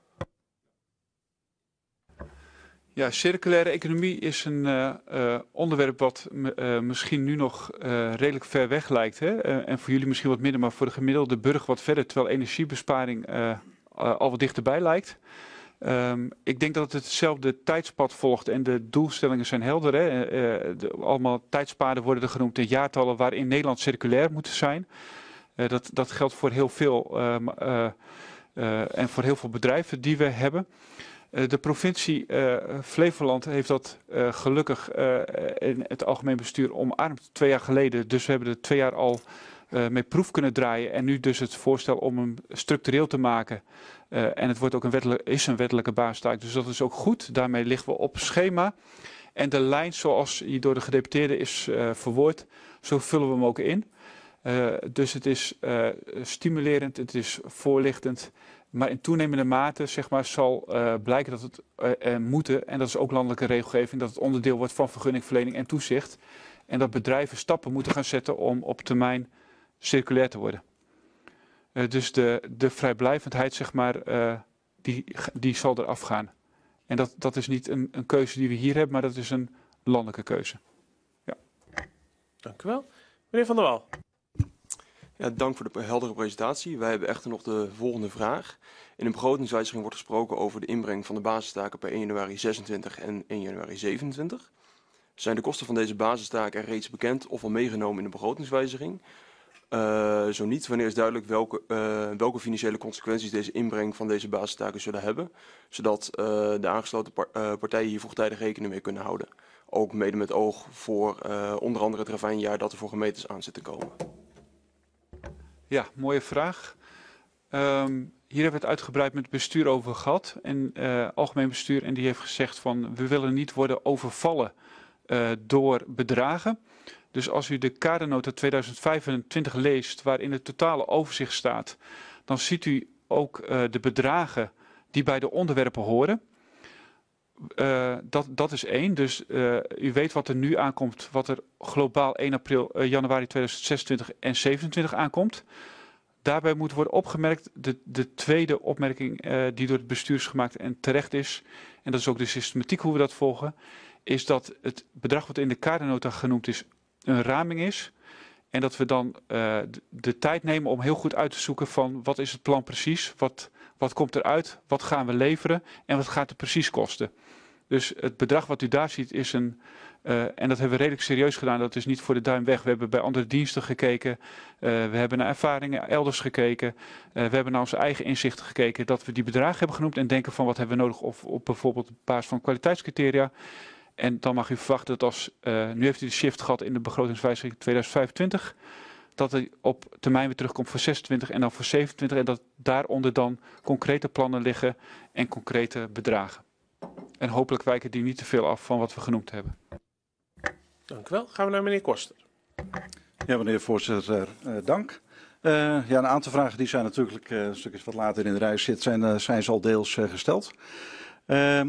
Ja, circulaire economie is een onderwerp wat misschien nu nog redelijk ver weg lijkt. Hè? En voor jullie misschien wat minder, maar voor de gemiddelde burger wat verder, terwijl energiebesparing al wat dichterbij lijkt. Ik denk dat het hetzelfde tijdspad volgt en de doelstellingen zijn helder. Hè? Allemaal tijdspaden worden er genoemd en jaartallen waarin Nederland circulair moet zijn. Dat geldt voor heel veel en voor heel veel bedrijven die we hebben. De provincie Flevoland heeft dat gelukkig in het algemeen bestuur omarmd 2 jaar geleden. Dus we hebben er 2 jaar al mee proef kunnen draaien. En nu dus het voorstel om hem structureel te maken. En het wordt ook een wettelijke basistaak. Dus dat is ook goed. Daarmee liggen we op schema. En de lijn zoals die door de gedeputeerde is verwoord, zo vullen we hem ook in. Dus het is stimulerend, het is voorlichtend. Maar in toenemende mate zeg maar, zal blijken dat het moeten, en dat is ook landelijke regelgeving, dat het onderdeel wordt van vergunningverlening en toezicht. En dat bedrijven stappen moeten gaan zetten om op termijn circulair te worden. Dus de vrijblijvendheid, zeg maar, die zal eraf gaan. En dat is niet een keuze die we hier hebben, maar dat is een landelijke keuze. Ja. Dank u wel. Meneer Van der Wal. Ja, dank voor de heldere presentatie. Wij hebben echter nog de volgende vraag. In een begrotingswijziging wordt gesproken over de inbreng van de basistaken per 1 januari 26 en 1 januari 27. Zijn de kosten van deze basistaken reeds bekend of al meegenomen in de begrotingswijziging? Zo niet, wanneer is duidelijk welke financiële consequenties deze inbreng van deze basistaken zullen hebben, zodat de aangesloten partijen hier vroegtijdig rekening mee kunnen houden. Ook mede met oog voor onder andere het ravijnjaar dat er voor gemeentes aan zit te komen. Ja, mooie vraag. Hier hebben we het uitgebreid met het bestuur over gehad. En algemeen bestuur, en die heeft gezegd van we willen niet worden overvallen door bedragen. Dus als u de kadernota 2025 leest, waarin het totale overzicht staat, dan ziet u ook de bedragen die bij de onderwerpen horen. Dat is 1. Dus u weet wat er nu aankomt, wat er globaal 1 januari 2026 en 27 aankomt. Daarbij moet worden opgemerkt, de tweede opmerking die door het bestuur is gemaakt en terecht is, en dat is ook de systematiek hoe we dat volgen, is dat het bedrag wat in de kadernota genoemd is, een raming is. En dat we dan de tijd nemen om heel goed uit te zoeken van wat is het plan precies, wat komt eruit, wat gaan we leveren en wat gaat het precies kosten. Dus het bedrag wat u daar ziet is en dat hebben we redelijk serieus gedaan, dat is niet voor de duim weg. We hebben bij andere diensten gekeken, we hebben naar ervaringen elders gekeken, we hebben naar onze eigen inzichten gekeken dat we die bedragen hebben genoemd en denken van wat hebben we nodig op bijvoorbeeld op basis van kwaliteitscriteria. En dan mag u verwachten dat als, nu heeft u de shift gehad in de begrotingswijziging 2025, dat hij op termijn weer terugkomt voor 26 en dan voor 27 en dat daaronder dan concrete plannen liggen en concrete bedragen. En hopelijk wijken die niet te veel af van wat we genoemd hebben. Dank u wel. Gaan we naar meneer Koster. Ja, meneer voorzitter, dank. Ja, een aantal vragen die zijn natuurlijk een stukje wat later in de reis zit, zijn ze al deels gesteld.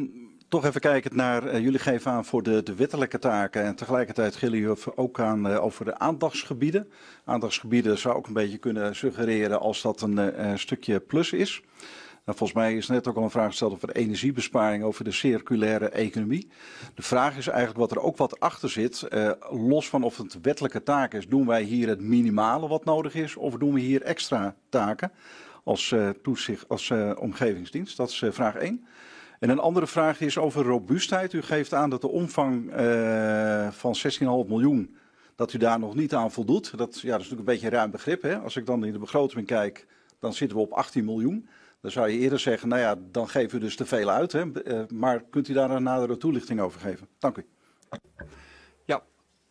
Toch even kijken naar, jullie geven aan voor de wettelijke taken en tegelijkertijd gillen jullie ook aan over de aandachtsgebieden. Aandachtsgebieden zou ook een beetje kunnen suggereren als dat een stukje plus is. Nou, volgens mij is net ook al een vraag gesteld over de energiebesparing, over de circulaire economie. De vraag is eigenlijk wat er ook wat achter zit, los van of het wettelijke taak is, doen wij hier het minimale wat nodig is of doen we hier extra taken als toezicht, als omgevingsdienst? Dat is vraag 1. En een andere vraag is over robuustheid. U geeft aan dat de omvang van 16,5 miljoen, dat u daar nog niet aan voldoet. Dat is natuurlijk een beetje een ruim begrip. Hè? Als ik dan in de begroting kijk, dan zitten we op 18 miljoen. Dan zou je eerder zeggen, nou ja, dan geven we dus te veel uit. Hè? Maar kunt u daar een nadere toelichting over geven? Dank u. Ja.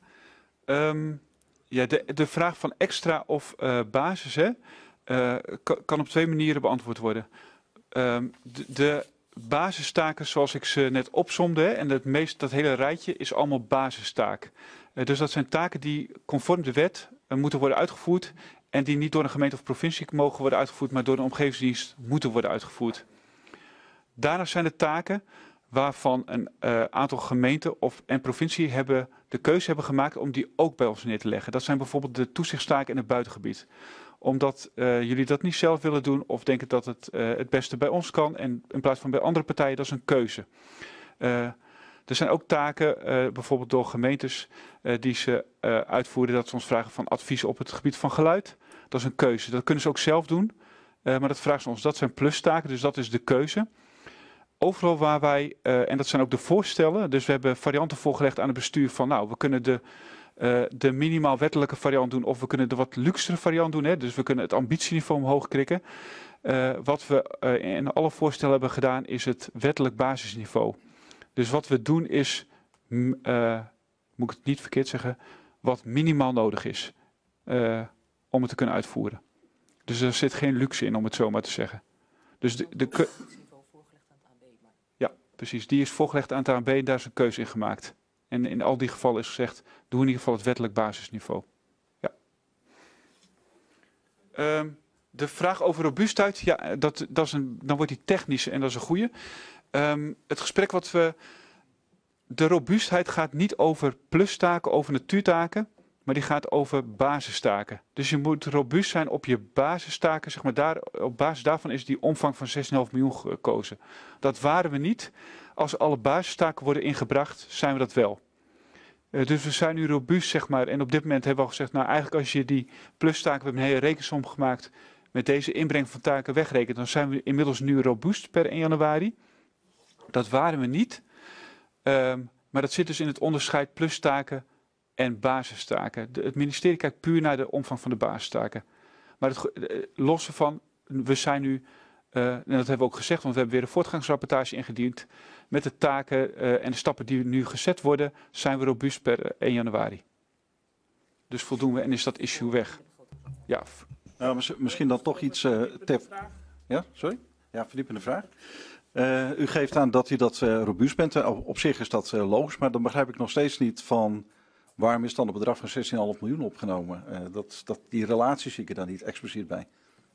De vraag van extra of basis hè, kan op 2 manieren beantwoord worden. De basistaken zoals ik ze net opsomde hè, en dat hele rijtje is allemaal basistaak. Dus dat zijn taken die conform de wet moeten worden uitgevoerd en die niet door een gemeente of provincie mogen worden uitgevoerd, maar door een omgevingsdienst moeten worden uitgevoerd. Daarna zijn er taken waarvan een aantal gemeenten en provincie de keuze hebben gemaakt om die ook bij ons neer te leggen. Dat zijn bijvoorbeeld de toezichtstaken in het buitengebied. Omdat jullie dat niet zelf willen doen of denken dat het het beste bij ons kan en in plaats van bij andere partijen, dat is een keuze. Er zijn ook taken, bijvoorbeeld door gemeentes, die ze uitvoeren, dat ze ons vragen van advies op het gebied van geluid. Dat is een keuze. Dat kunnen ze ook zelf doen, maar dat vragen ze ons. Dat zijn plustaken, dus dat is de keuze. Overal waar wij, en dat zijn ook de voorstellen, dus we hebben varianten voorgelegd aan het bestuur van, nou, we kunnen de minimaal wettelijke variant doen of we kunnen de wat luxere variant doen. Hè? Dus we kunnen het ambitieniveau omhoog krikken. Wat we in alle voorstellen hebben gedaan is het wettelijk basisniveau. Dus wat we doen is, moet ik het niet verkeerd zeggen, wat minimaal nodig is om het te kunnen uitvoeren. Dus er zit geen luxe in om het zo maar te zeggen. Dus ja, precies. Die is voorgelegd aan het ANB en daar is een keuze in gemaakt. En in al die gevallen is gezegd, doe in ieder geval het wettelijk basisniveau. Ja. De vraag over robuustheid, ja, dan wordt die technisch en dat is een goede. Het gesprek de robuustheid gaat niet over plustaken, over natuurtaken, maar die gaat over basistaken. Dus je moet robuust zijn op je basistaken, zeg maar op basis daarvan is die omvang van 6,5 miljoen gekozen. Dat waren we niet. Als alle basistaken worden ingebracht, zijn we dat wel. Dus we zijn nu robuust, zeg maar. En op dit moment hebben we al gezegd, nou eigenlijk als je die plustaken, we hebben een hele rekensom gemaakt, met deze inbreng van taken wegrekent, dan zijn we inmiddels nu robuust per 1 januari. Dat waren we niet. Maar dat zit dus in het onderscheid plustaken en basistaken. Het ministerie kijkt puur naar de omvang van de basistaken. Maar het losse van, we zijn nu, en dat hebben we ook gezegd, want we hebben weer een voortgangsrapportage ingediend. Met de taken en de stappen die nu gezet worden, zijn we robuust per 1 januari. Dus voldoen we en is dat issue weg. Ja. Nou, misschien dan toch iets... Ja, sorry? Ja, verdiepende vraag. U geeft aan dat u dat robuust bent. Op zich is dat logisch, maar dan begrijp ik nog steeds niet van waarom is dan een bedrag van 16,5 miljoen opgenomen. Die relatie zie ik er dan niet expliciet bij.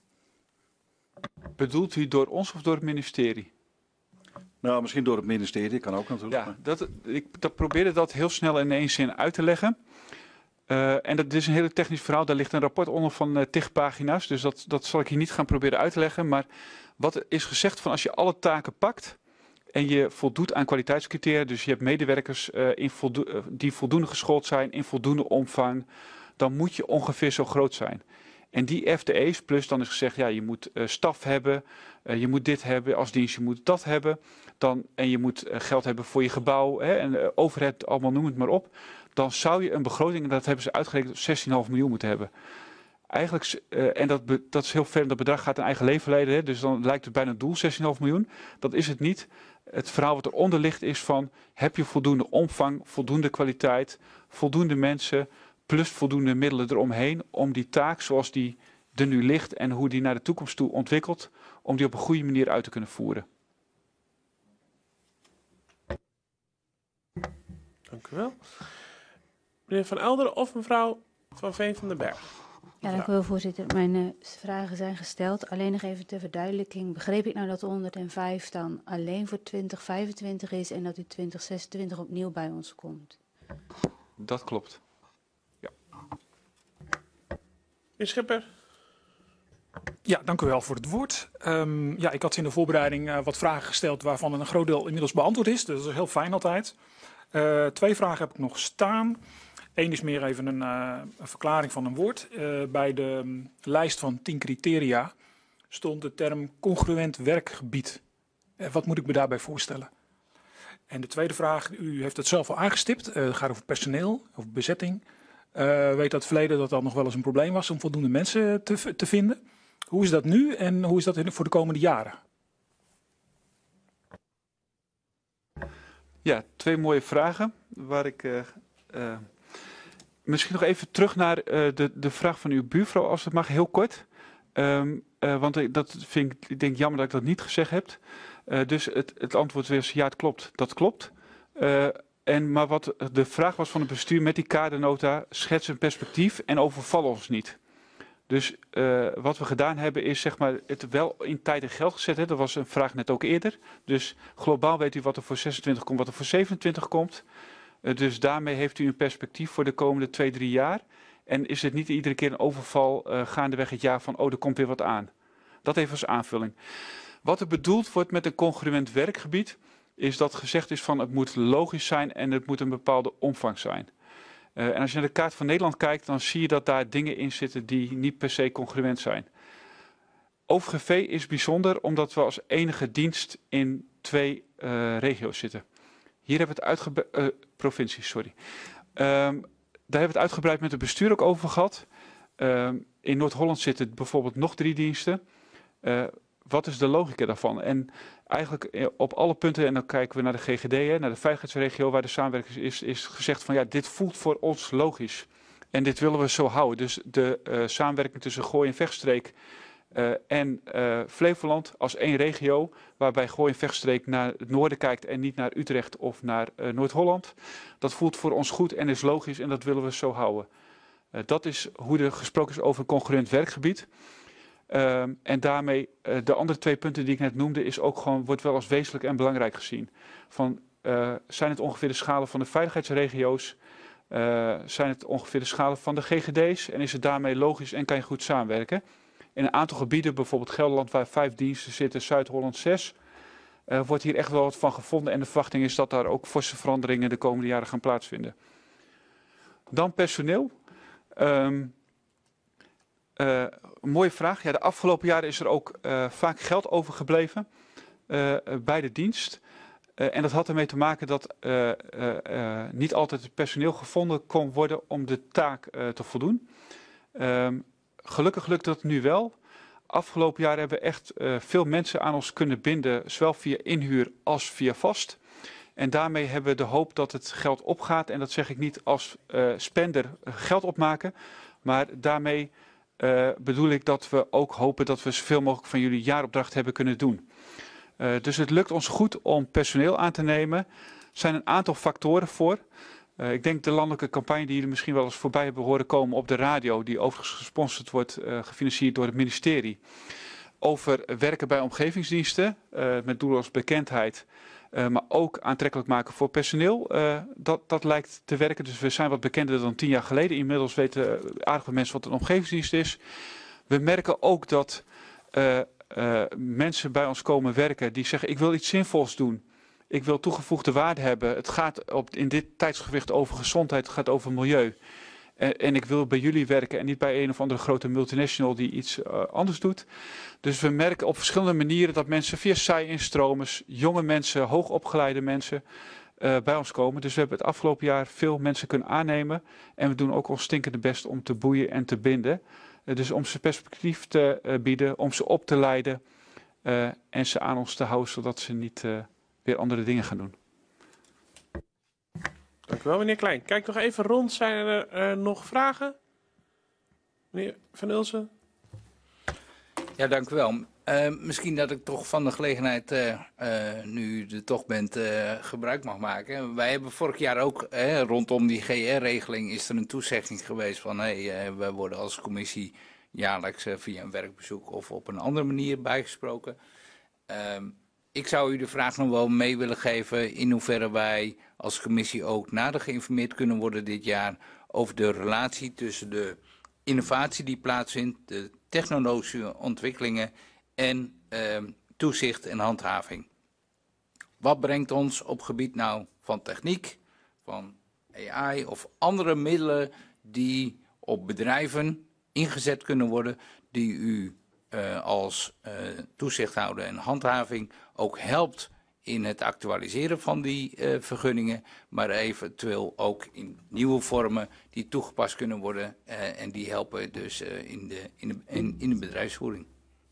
Bedoelt u door ons of door het ministerie? Nou, misschien door het ministerie, kan ook natuurlijk. Ja, ik probeerde dat heel snel in 1 zin uit te leggen. En dat is een heel technisch verhaal. Daar ligt een rapport onder van 10 pagina's. Dus dat zal ik hier niet gaan proberen uit te leggen. Maar wat is gezegd van als je alle taken pakt en je voldoet aan kwaliteitscriteria. Dus je hebt medewerkers die voldoende geschoold zijn in voldoende omvang. Dan moet je ongeveer zo groot zijn. En die FTE's plus dan is gezegd, ja, je moet staf hebben. Je moet dit hebben als dienst, je moet dat hebben. En je moet geld hebben voor je gebouw. Hè, en overheid, allemaal noem het maar op. Dan zou je een begroting, en dat hebben ze uitgerekend, 16,5 miljoen moeten hebben. Eigenlijk, en dat is heel ver, dat bedrag gaat in eigen leven leiden. Hè, dus dan lijkt het bijna een doel, 16,5 miljoen. Dat is het niet. Het verhaal wat eronder ligt is van, heb je voldoende omvang, voldoende kwaliteit, voldoende mensen, plus voldoende middelen eromheen om die taak zoals die er nu ligt en hoe die naar de toekomst toe ontwikkelt, om die op een goede manier uit te kunnen voeren. Dank u wel. Meneer Van Elderen of mevrouw van Veen van den Berg? Ja, dank u wel, voorzitter. Mijn vragen zijn gesteld. Alleen nog even ter verduidelijking. Begreep ik nou dat de 105 dan alleen voor 2025 is en dat u 2026 opnieuw bij ons komt? Dat klopt. Ja. Meneer Schipper. Ja, dank u wel voor het woord. Ja, ik had in de voorbereiding wat vragen gesteld waarvan een groot deel inmiddels beantwoord is. Dus dat is heel fijn altijd. 2 vragen heb ik nog staan. Eén is meer even een verklaring van een woord. Bij de lijst van 10 criteria stond de term congruent werkgebied. Wat moet ik me daarbij voorstellen? En de tweede vraag, u heeft het zelf al aangestipt. Het gaat over personeel, over bezetting. Weet uit het verleden dat dat nog wel eens een probleem was om voldoende mensen te vinden. Hoe is dat nu en hoe is dat voor de komende jaren? Ja, 2 mooie vragen. Waar ik misschien nog even terug naar de vraag van uw buurvrouw, als het mag, heel kort. Want dat vind ik denk jammer dat ik dat niet gezegd heb. Dus het antwoord is ja, het klopt. Dat klopt. Maar wat de vraag was van het bestuur met die kadernota, schets een perspectief en overval ons niet. Dus wat we gedaan hebben is zeg maar het wel in tijd en geld gezet. Hè. Dat was een vraag net ook eerder. Dus globaal weet u wat er voor 26 komt, wat er voor 27 komt. Dus daarmee heeft u een perspectief voor de komende 2-3 jaar. En is het niet iedere keer een overval gaandeweg het jaar van er komt weer wat aan. Dat even als aanvulling. Wat er bedoeld wordt met een congruent werkgebied is dat gezegd is van het moet logisch zijn en het moet een bepaalde omvang zijn. En als je naar de kaart van Nederland kijkt, dan zie je dat daar dingen in zitten die niet per se congruent zijn. OVGV is bijzonder omdat we als enige dienst in 2 regio's zitten. Hier hebben we het provincies, sorry. Daar hebben we het uitgebreid met het bestuur ook over gehad. In Noord-Holland zitten bijvoorbeeld nog 3 diensten. Wat is de logica daarvan? En eigenlijk op alle punten, en dan kijken we naar de GGD, naar de veiligheidsregio waar de samenwerking is gezegd van ja, dit voelt voor ons logisch. En dit willen we zo houden. Dus de samenwerking tussen Gooi en Vechtstreek en Flevoland als 1 regio, waarbij Gooi en Vechtstreek naar het noorden kijkt en niet naar Utrecht of naar Noord-Holland. Dat voelt voor ons goed en is logisch en dat willen we zo houden. Dat is hoe er gesproken is over een congruent werkgebied. En daarmee de andere 2 punten die ik net noemde is ook gewoon, wordt wel als wezenlijk en belangrijk gezien. Van, zijn het ongeveer de schalen van de veiligheidsregio's? Zijn het ongeveer de schalen van de GGD's? En is het daarmee logisch en kan je goed samenwerken? In een aantal gebieden, bijvoorbeeld Gelderland waar 5 diensten zitten, Zuid-Holland 6, wordt hier echt wel wat van gevonden. En de verwachting is dat daar ook forse veranderingen de komende jaren gaan plaatsvinden. Dan personeel. Een mooie vraag. Ja, de afgelopen jaren is er ook vaak geld overgebleven bij de dienst. En dat had ermee te maken dat niet altijd het personeel gevonden kon worden om de taak te voldoen. Gelukkig lukt dat nu wel. Afgelopen jaar hebben we echt veel mensen aan ons kunnen binden, zowel via inhuur als via vast. En daarmee hebben we de hoop dat het geld opgaat. En dat zeg ik niet als spender geld opmaken, maar daarmee bedoel ik dat we ook hopen dat we zoveel mogelijk van jullie jaaropdracht hebben kunnen doen. Dus het lukt ons goed om personeel aan te nemen. Er zijn een aantal factoren voor. Ik denk de landelijke campagne die jullie misschien wel eens voorbij hebben horen komen op de radio, die overigens gesponsord wordt, gefinancierd door het ministerie, over werken bij omgevingsdiensten, met doel als bekendheid, maar ook aantrekkelijk maken voor personeel. Dat lijkt te werken, dus we zijn wat bekender dan 10 jaar geleden. Inmiddels weten aardig veel mensen wat een omgevingsdienst is. We merken ook dat mensen bij ons komen werken die zeggen ik wil iets zinvols doen. Ik wil toegevoegde waarde hebben. Het gaat in dit tijdsgewicht over gezondheid, het gaat over milieu. En ik wil bij jullie werken en niet bij een of andere grote multinational die iets anders doet. Dus we merken op verschillende manieren dat mensen via saai-instromers, jonge mensen, hoogopgeleide mensen bij ons komen. Dus we hebben het afgelopen jaar veel mensen kunnen aannemen. En we doen ook ons stinkende best om te boeien en te binden. Dus om ze perspectief te bieden, om ze op te leiden en ze aan ons te houden, zodat ze niet weer andere dingen gaan doen. Dank u wel, meneer Klein. Kijk nog even rond. Zijn er nog vragen? Meneer Van Ulsen? Ja, dank u wel. Misschien dat ik toch van de gelegenheid, nu u er toch bent, gebruik mag maken. Wij hebben vorig jaar ook, rondom die GR-regeling is er een toezegging geweest van wij worden als commissie jaarlijks via een werkbezoek of op een andere manier bijgesproken. Ik zou u de vraag nog wel mee willen geven in hoeverre wij als commissie ook nader geïnformeerd kunnen worden dit jaar over de relatie tussen de innovatie die plaatsvindt, de technologische ontwikkelingen en toezicht en handhaving. Wat brengt ons op gebied nou van techniek, van AI of andere middelen die op bedrijven ingezet kunnen worden, die u als toezichthouder en handhaving ook helpt in het actualiseren van die vergunningen, maar eventueel ook in nieuwe vormen die toegepast kunnen worden en die helpen dus in de bedrijfsvoering.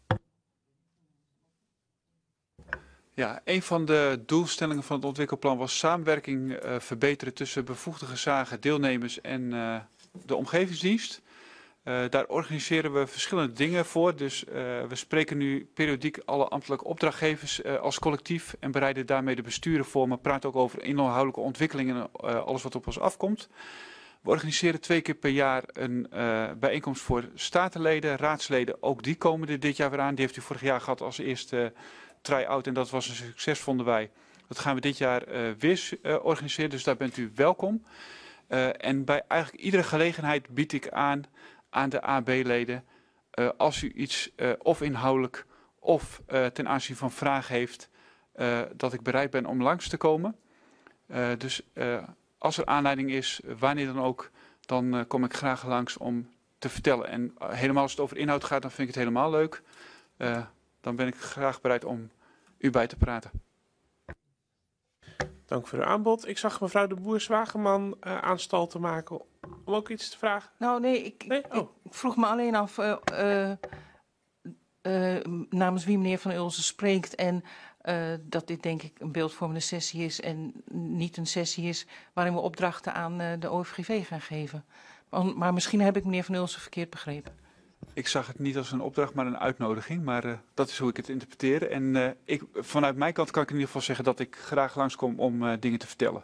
Ja, een van de doelstellingen van het ontwikkelplan was samenwerking verbeteren tussen bevoegde gezagen, deelnemers en de omgevingsdienst. Daar organiseren we verschillende dingen voor. Dus we spreken nu periodiek alle ambtelijke opdrachtgevers als collectief en bereiden daarmee de besturen voor, maar praten ook over inhoudelijke ontwikkelingen en alles wat op ons afkomt. We organiseren 2 keer per jaar een bijeenkomst voor statenleden, raadsleden. Ook die komen er dit jaar weer aan. Die heeft u vorig jaar gehad als eerste try-out en dat was een succes, vonden wij. Dat gaan we dit jaar weer organiseren, dus daar bent u welkom. En bij eigenlijk iedere gelegenheid bied ik aan de AB-leden, als u iets of inhoudelijk of ten aanzien van vragen heeft, dat ik bereid ben om langs te komen. Dus als er aanleiding is, wanneer dan ook, dan kom ik graag langs om te vertellen. En helemaal als het over inhoud gaat, dan vind ik het helemaal leuk. Dan ben ik graag bereid om u bij te praten. Dank voor uw aanbod. Ik zag mevrouw de Boer-Zwageman aanstal te maken om ook iets te vragen. Nou nee, ik vroeg me alleen af namens wie meneer Van Ulzen spreekt en dat dit denk ik een beeldvormende sessie is en niet een sessie is waarin we opdrachten aan de OFGV gaan geven. Maar misschien heb ik meneer Van Ulzen verkeerd begrepen. Ik zag het niet als een opdracht, maar een uitnodiging. Maar dat is hoe ik het interpreteer. En vanuit mijn kant kan ik in ieder geval zeggen dat ik graag langskom om dingen te vertellen.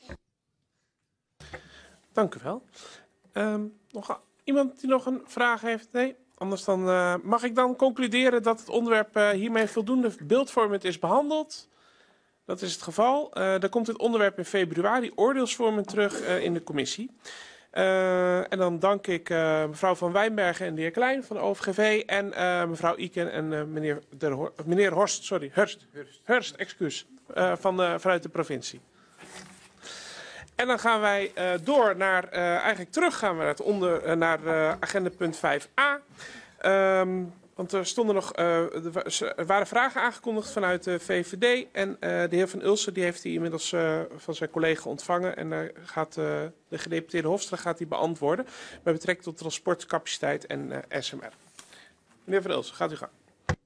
Dank u wel. Nog iemand die nog een vraag heeft? Nee? Anders dan mag ik dan concluderen dat het onderwerp hiermee voldoende beeldvormend is behandeld. Dat is het geval. Dan komt het onderwerp in februari oordeelsvormend terug in de commissie. En dan dank ik mevrouw Van Wijnbergen en de heer Klein van de OFGV en mevrouw Iken en meneer Hurst, excuus, vanuit de provincie. En dan gaan wij door naar, eigenlijk terug gaan we naar agenda punt 5a. Want er stonden nog, er waren vragen aangekondigd vanuit de VVD. En de heer Van Ulsen die heeft die inmiddels van zijn collega ontvangen. En daar gaat de gedeputeerde Hofstra gaat die beantwoorden. Met betrekking tot transportcapaciteit en SMR. Meneer Van Ulsen, gaat u gang.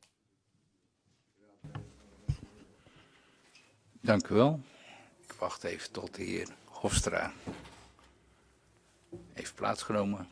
Dank u wel. Ik wacht even tot de heer Hofstra heeft plaatsgenomen.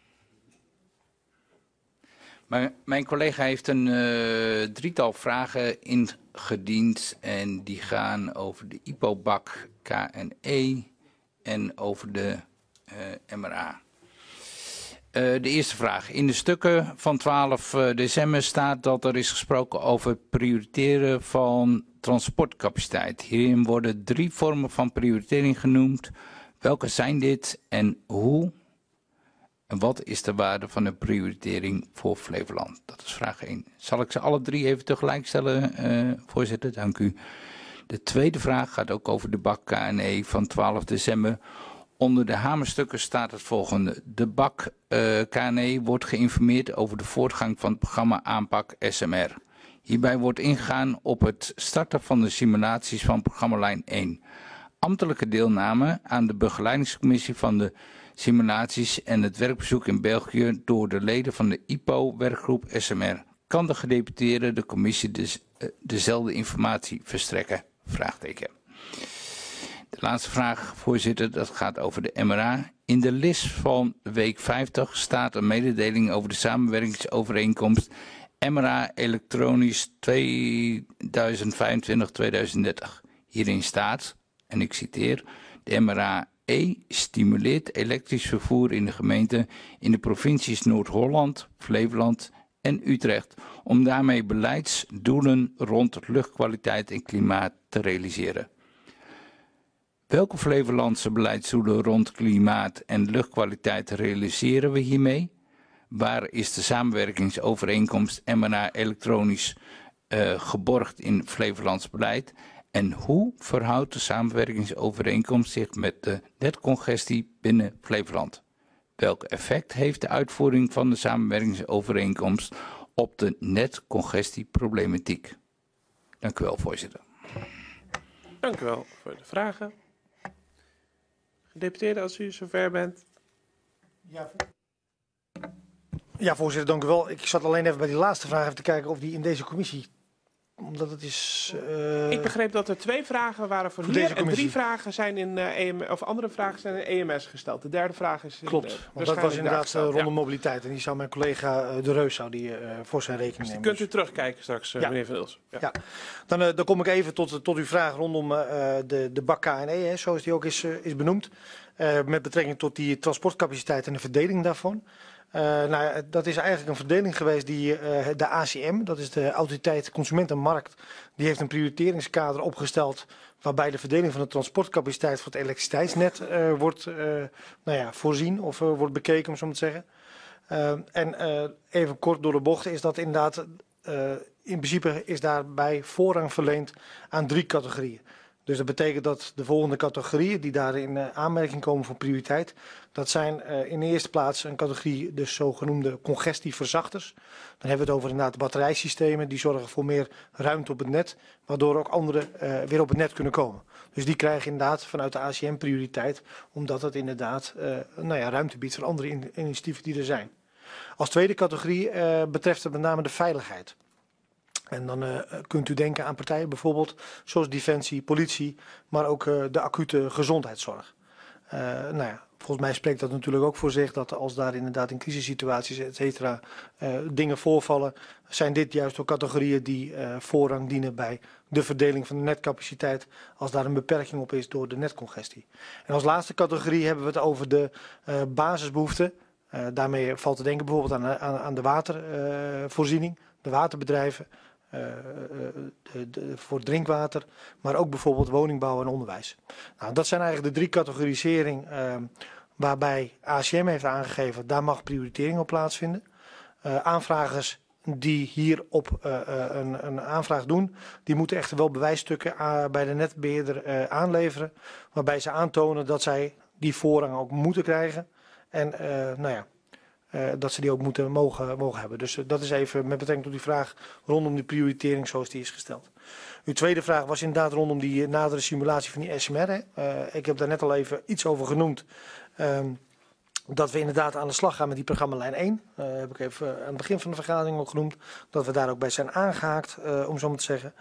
Maar mijn collega heeft een drietal vragen ingediend en die gaan over de IPO-BAC, KNE en over de MRA. De eerste vraag. In de stukken van 12 december staat dat er is gesproken over het prioriteren van transportcapaciteit. Hierin worden 3 vormen van prioritering genoemd. Welke zijn dit en hoe? En wat is de waarde van de prioritering voor Flevoland? Dat is vraag 1. Zal ik ze alle 3 even tegelijk stellen, voorzitter? Dank u. De tweede vraag gaat ook over de BAC KNE van 12 december. Onder de hamerstukken staat het volgende. De BAC KNE wordt geïnformeerd over de voortgang van het programma aanpak SMR. Hierbij wordt ingegaan op het starten van de simulaties van programmalijn 1. Ambtelijke deelname aan de begeleidingscommissie van de simulaties en het werkbezoek in België door de leden van de IPO-werkgroep SMR. Kan de gedeputeerde de commissie dezelfde informatie verstrekken? Vraagteken. De laatste vraag, voorzitter, dat gaat over de MRA. In de list van week 50 staat een mededeling over de samenwerkingsovereenkomst MRA elektronisch 2025-2030. Hierin staat, en ik citeer, de MRA-E stimuleert elektrisch vervoer in de gemeente in de provincies Noord-Holland, Flevoland en Utrecht, om daarmee beleidsdoelen rond luchtkwaliteit en klimaat te realiseren. Welke Flevolandse beleidsdoelen rond klimaat en luchtkwaliteit realiseren we hiermee? Waar is de samenwerkingsovereenkomst MRA elektronisch geborgd in Flevolands beleid? En hoe verhoudt de samenwerkingsovereenkomst zich met de netcongestie binnen Flevoland? Welk effect heeft de uitvoering van de samenwerkingsovereenkomst op de netcongestieproblematiek? Dank u wel, voorzitter. Dank u wel voor de vragen. Gedeputeerde, als u zover bent. Ja, voorzitter, dank u wel. Ik zat alleen even bij die laatste vraag even te kijken of die in deze commissie, omdat het is... Ik begreep dat er 2 vragen waren voor hier en 3 vragen zijn in of andere vragen zijn in EMS gesteld. De derde vraag is... Klopt, want dat was inderdaad rondom mobiliteit. En die zou mijn collega De Reus voor zijn rekening nemen. Kunt u terugkijken straks, meneer Van Ilsen. Ja. Dan kom ik even tot uw vraag rondom de BAC KNE, zoals die ook is benoemd. Met betrekking tot die transportcapaciteit en de verdeling daarvan. Dat is eigenlijk een verdeling geweest die de ACM, dat is de Autoriteit Consument en Markt, die heeft een prioriteringskader opgesteld waarbij de verdeling van de transportcapaciteit voor het elektriciteitsnet wordt voorzien of wordt bekeken, om zo maar te zeggen. Even kort door de bocht is dat inderdaad, in principe is daarbij voorrang verleend aan 3 categorieën. Dus dat betekent dat de volgende categorieën die daar in aanmerking komen voor prioriteit, dat zijn in de eerste plaats een categorie, de zogenoemde congestieverzachters. Dan hebben we het over inderdaad batterijsystemen, die zorgen voor meer ruimte op het net, waardoor ook anderen weer op het net kunnen komen. Dus die krijgen inderdaad vanuit de ACM prioriteit, omdat het inderdaad ruimte biedt voor andere initiatieven die er zijn. Als tweede categorie betreft het met name de veiligheid. En dan kunt u denken aan partijen bijvoorbeeld zoals Defensie, politie, maar ook de acute gezondheidszorg. Volgens mij spreekt dat natuurlijk ook voor zich dat als daar inderdaad in crisissituaties et cetera dingen voorvallen, zijn dit juist ook categorieën die voorrang dienen bij de verdeling van de netcapaciteit als daar een beperking op is door de netcongestie. En als laatste categorie hebben we het over de basisbehoeften. Daarmee valt te denken bijvoorbeeld aan de watervoorziening, de waterbedrijven. Voor drinkwater, maar ook bijvoorbeeld woningbouw en onderwijs. Nou, dat zijn eigenlijk de 3 categorisering waarbij ACM heeft aangegeven, daar mag prioritering op plaatsvinden. Aanvragers die hierop een aanvraag doen, die moeten echter wel bewijsstukken bij de netbeheerder aanleveren, waarbij ze aantonen dat zij die voorrang ook moeten krijgen. En dat ze die ook mogen hebben. Dus dat is even met betrekking tot die vraag rondom die prioritering zoals die is gesteld. Uw tweede vraag was inderdaad rondom die nadere simulatie van die SMR. Ik heb daar net al even iets over genoemd. Dat we inderdaad aan de slag gaan met die programmalijn 1. Heb ik even aan het begin van de vergadering al genoemd. Dat we daar ook bij zijn aangehaakt, om zo maar te zeggen.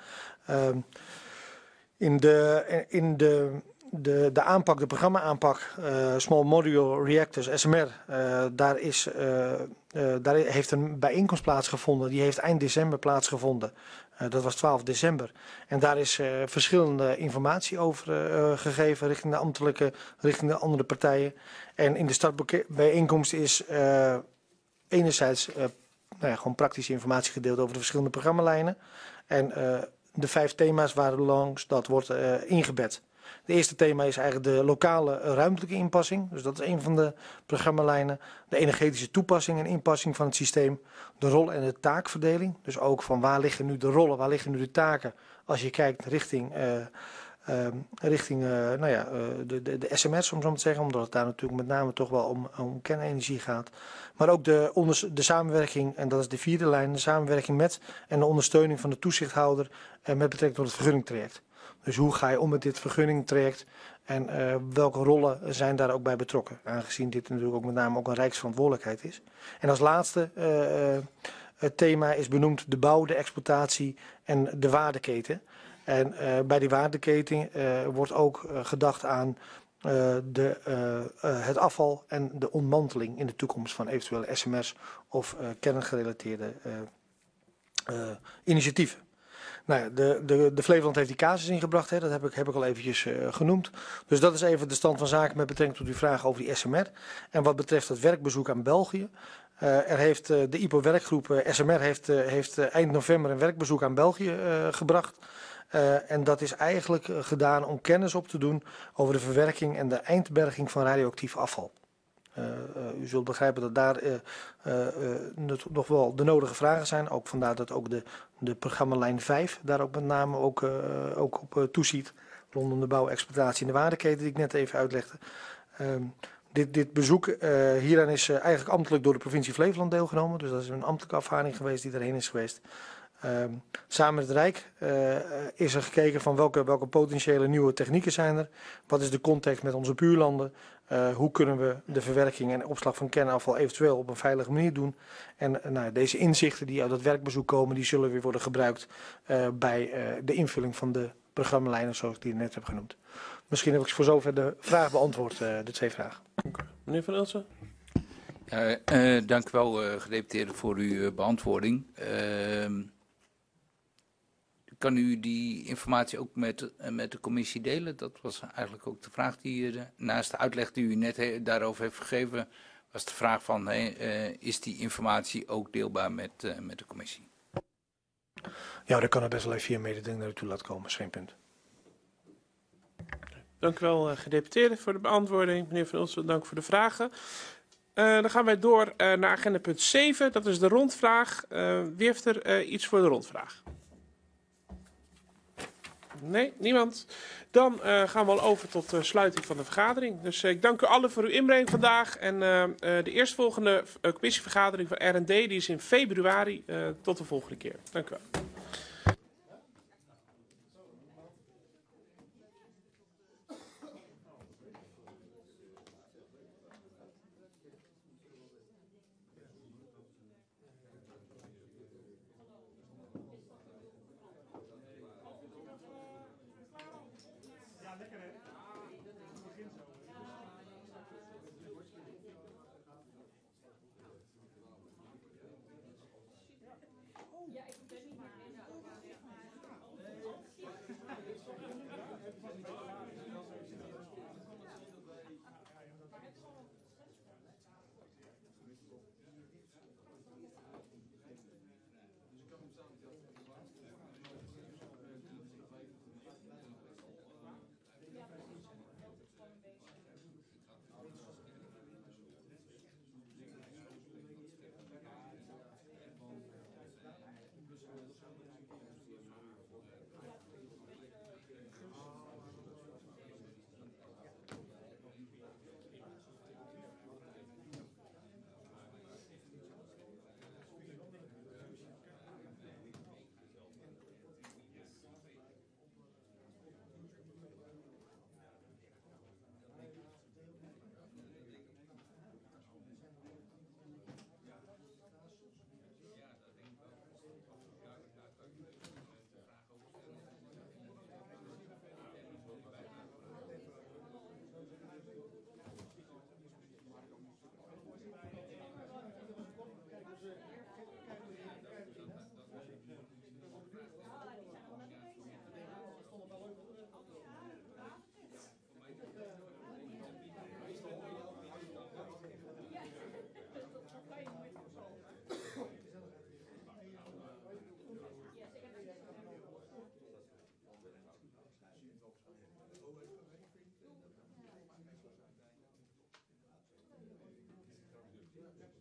De aanpak, de programma-aanpak, Small Modular Reactors, SMR, daar heeft een bijeenkomst plaatsgevonden. Die heeft eind december plaatsgevonden. Dat was 12 december. En daar is verschillende informatie over gegeven richting de ambtelijke, richting de andere partijen. En in de startbijeenkomst is enerzijds gewoon praktische informatie gedeeld over de verschillende programmalijnen. En de 5 thema's waren langs dat wordt ingebed. Het eerste thema is eigenlijk de lokale ruimtelijke inpassing. Dus dat is een van de programmalijnen. De energetische toepassing en inpassing van het systeem. De rol- en de taakverdeling. Dus ook van waar liggen nu de rollen, waar liggen nu de taken. Als je kijkt richting de sm's, om zo maar te zeggen. Omdat het daar natuurlijk met name toch wel om kernenergie gaat. Maar ook de samenwerking, en dat is de 4e lijn. De samenwerking met en de ondersteuning van de toezichthouder met betrekking tot het vergunningtraject. Dus hoe ga je om met dit vergunningtraject en welke rollen zijn daar ook bij betrokken? Aangezien dit natuurlijk ook met name ook een rijksverantwoordelijkheid is. En als laatste het thema is benoemd de bouw, de exploitatie en de waardeketen. En bij die waardeketen wordt ook gedacht aan het afval en de ontmanteling in de toekomst van eventuele SMR's of kerngerelateerde initiatieven. Nou ja, de Flevoland heeft die casus ingebracht, hè, dat heb ik al eventjes genoemd. Dus dat is even de stand van zaken met betrekking tot uw vraag over die SMR. En wat betreft het werkbezoek aan België. Er heeft de IPO-werkgroep SMR heeft eind november een werkbezoek aan België gebracht. En dat is eigenlijk gedaan om kennis op te doen over de verwerking en de eindberging van radioactief afval. U zult begrijpen dat daar nog wel de nodige vragen zijn. Ook vandaar dat ook de programmalijn 5 daar ook met name ook op toeziet. Rondom de bouw, exploitatie en de waardeketen die ik net even uitlegde. Dit bezoek hieraan is eigenlijk ambtelijk door de provincie Flevoland deelgenomen. Dus dat is een ambtelijke afvaarding geweest die daarheen is geweest. Samen met het Rijk is er gekeken van welke potentiële nieuwe technieken zijn er. Wat is de context met onze buurlanden? Hoe kunnen we de verwerking en opslag van kernafval eventueel op een veilige manier doen? En deze inzichten die uit dat werkbezoek komen, die zullen weer worden gebruikt bij de invulling van de programmalijnen zoals ik die net heb genoemd. Misschien heb ik voor zover de vraag beantwoord, de twee vragen. Meneer Van Elsen? Dank u wel, gedeputeerde, voor uw beantwoording. Kan u die informatie ook met de commissie delen? Dat was eigenlijk ook de vraag die naast de uitleg die u net daarover heeft gegeven, was de vraag van, is die informatie ook deelbaar met de commissie? Ja, daar kan er best wel even via mededeling naar u toe laten komen, is geen punt. Dank u wel, gedeputeerde, voor de beantwoording. Meneer Van Elsen, dank voor de vragen. Dan gaan wij door naar agenda punt 7, dat is de rondvraag. Wie heeft er iets voor de rondvraag? Nee, niemand. Dan gaan we al over tot de sluiting van de vergadering. Dus ik dank u allen voor uw inbreng vandaag. En de eerstvolgende commissievergadering van R&D die is in februari. Tot de volgende keer. Dank u wel. Ja.